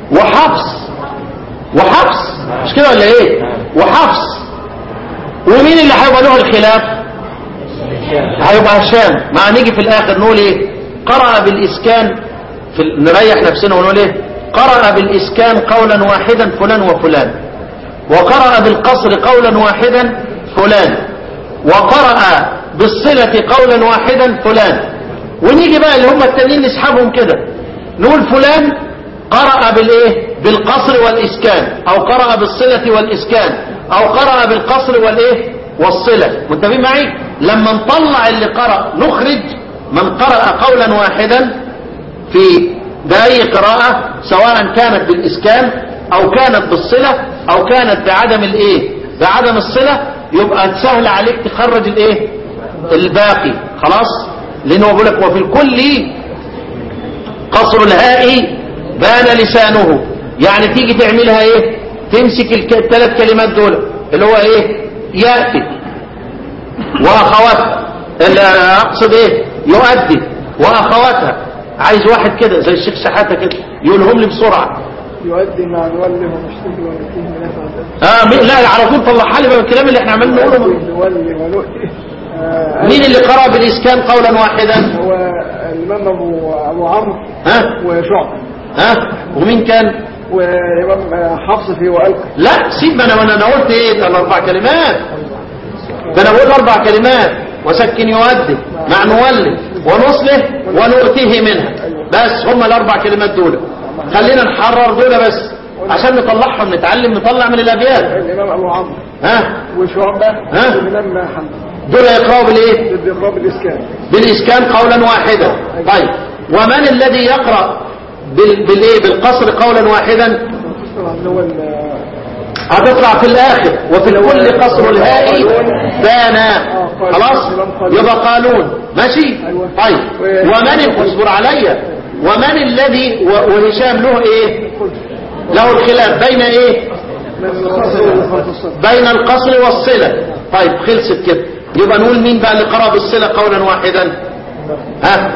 وحفص مش كده ولا ايه وحفص ومين اللي هيبقى له الخلاف هيبقى هشام مع نيجي في الاخر نقول ايه قرأ بالاسكان نريح نفسنا ونقول ايه قرأ بالاسكان قولا واحدا فلان وفلان وقرأ بالقصر قولا واحدا فلان وقرأ بالصلة قولا واحدا فلان ونيجي بقى اللي هم التانيين نسحبهم كده نقول فلان قرأ بالايه بالقصر والاسكان او قرأ بالصلة والاسكان او قرأ بالقصر والايه والصلة منتبهين معي لما نطلع اللي قرأ نخرج من قرأ قولا واحدا في بأي قراءة سواء كانت بالاسكان او كانت بالصلة او كانت بعدم الايه بعدم الصلة يبقى سهل عليك تخرج الايه الباقي خلاص لانه بيقول لك وفي الكل قصر الهاء بان لسانه يعني تيجي تعملها ايه تمسك الثلاث كلمات دول اللي هو ايه يأتي واخواتها اللي اقصد ايه يؤدي واخواتها عايز واحد كده زي الشيخ شحاتة كده يقولهم لي بسرعة يؤدي مع الولي ومشتكي ونكيه من لا على طول طلعها لي من الكلام اللي احنا عملنا نقوله الولي ونؤتي مين اللي قرأ بالإسكان قولا واحدا هو الإمام أبو عمرو وشعب ومين كان وإمام حفص فيه وألقى لا سيب ما انا قلت ايه ده الاربع كلمات ده انا بقول 4 كلمات وسكن يؤدي مع نولي ونصله ونؤتيه منها بس هم ال4 كلمات دول خلينا نحرر دول بس عشان نطلعهم نتعلم نطلع من الابيات الامام ابو عمرو وشعبة والامام حمد دول يقرأوا بالايه يقرأوا بالاسكان قولا واحدا طيب ومن الذي يقرأ بالايه بالقصر قولا واحدا هتطلع في الاخر وفي الكل قصر الهاء بانا خلاص يبقى قالون ماشي طيب ومن اصبر عليا ومن الذي وهشام له ايه له الخلاف بين ايه بين القصر والصلة طيب خلصت كده يبقى نقول مين بقى اللي قرأ بالصلة قولا واحدا ها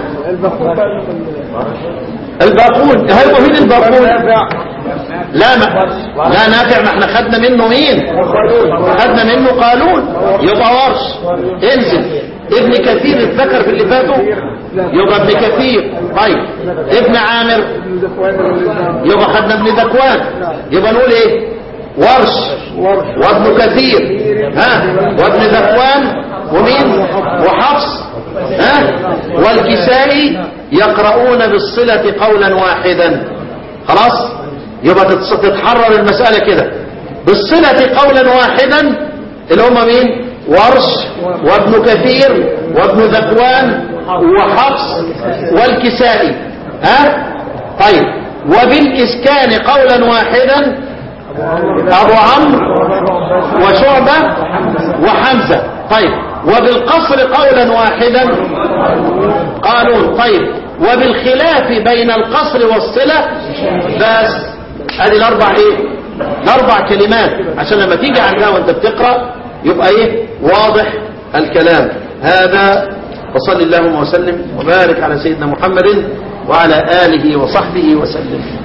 الباقون هيبقوا مين الباقون لا نافع ما احنا خدنا منه مين خدنا منه قالون يبقى ورش انزل ابن كثير اتذكر في اللي فاتوا يبقى ابن كثير طيب ابن عامر يبقى خدنا ابن ذكوان يبقى نقول ايه ورش وابن كثير وابن ذكوان ومين وحفص والكسائي يقرؤون بالصلة قولا واحدا خلاص يبقى تتحرر المسألة كده بالصلة قولا واحدا اللي هم مين ورش وابن كثير وابن ذكوان وحفص والكسائي طيب وبالإسكان قولا واحدا أبو عمرو وشعبة وحمزة طيب وبالقصر قولا واحدا قالون طيب وبالخلاف بين القصر والصلة بس ادي الاربع كلمات عشان لما تيجي عندها وانت بتقرأ يبقى ايه واضح الكلام هذا وصل اللهم وسلم وبارك على سيدنا محمد وعلى آله وصحبه وسلم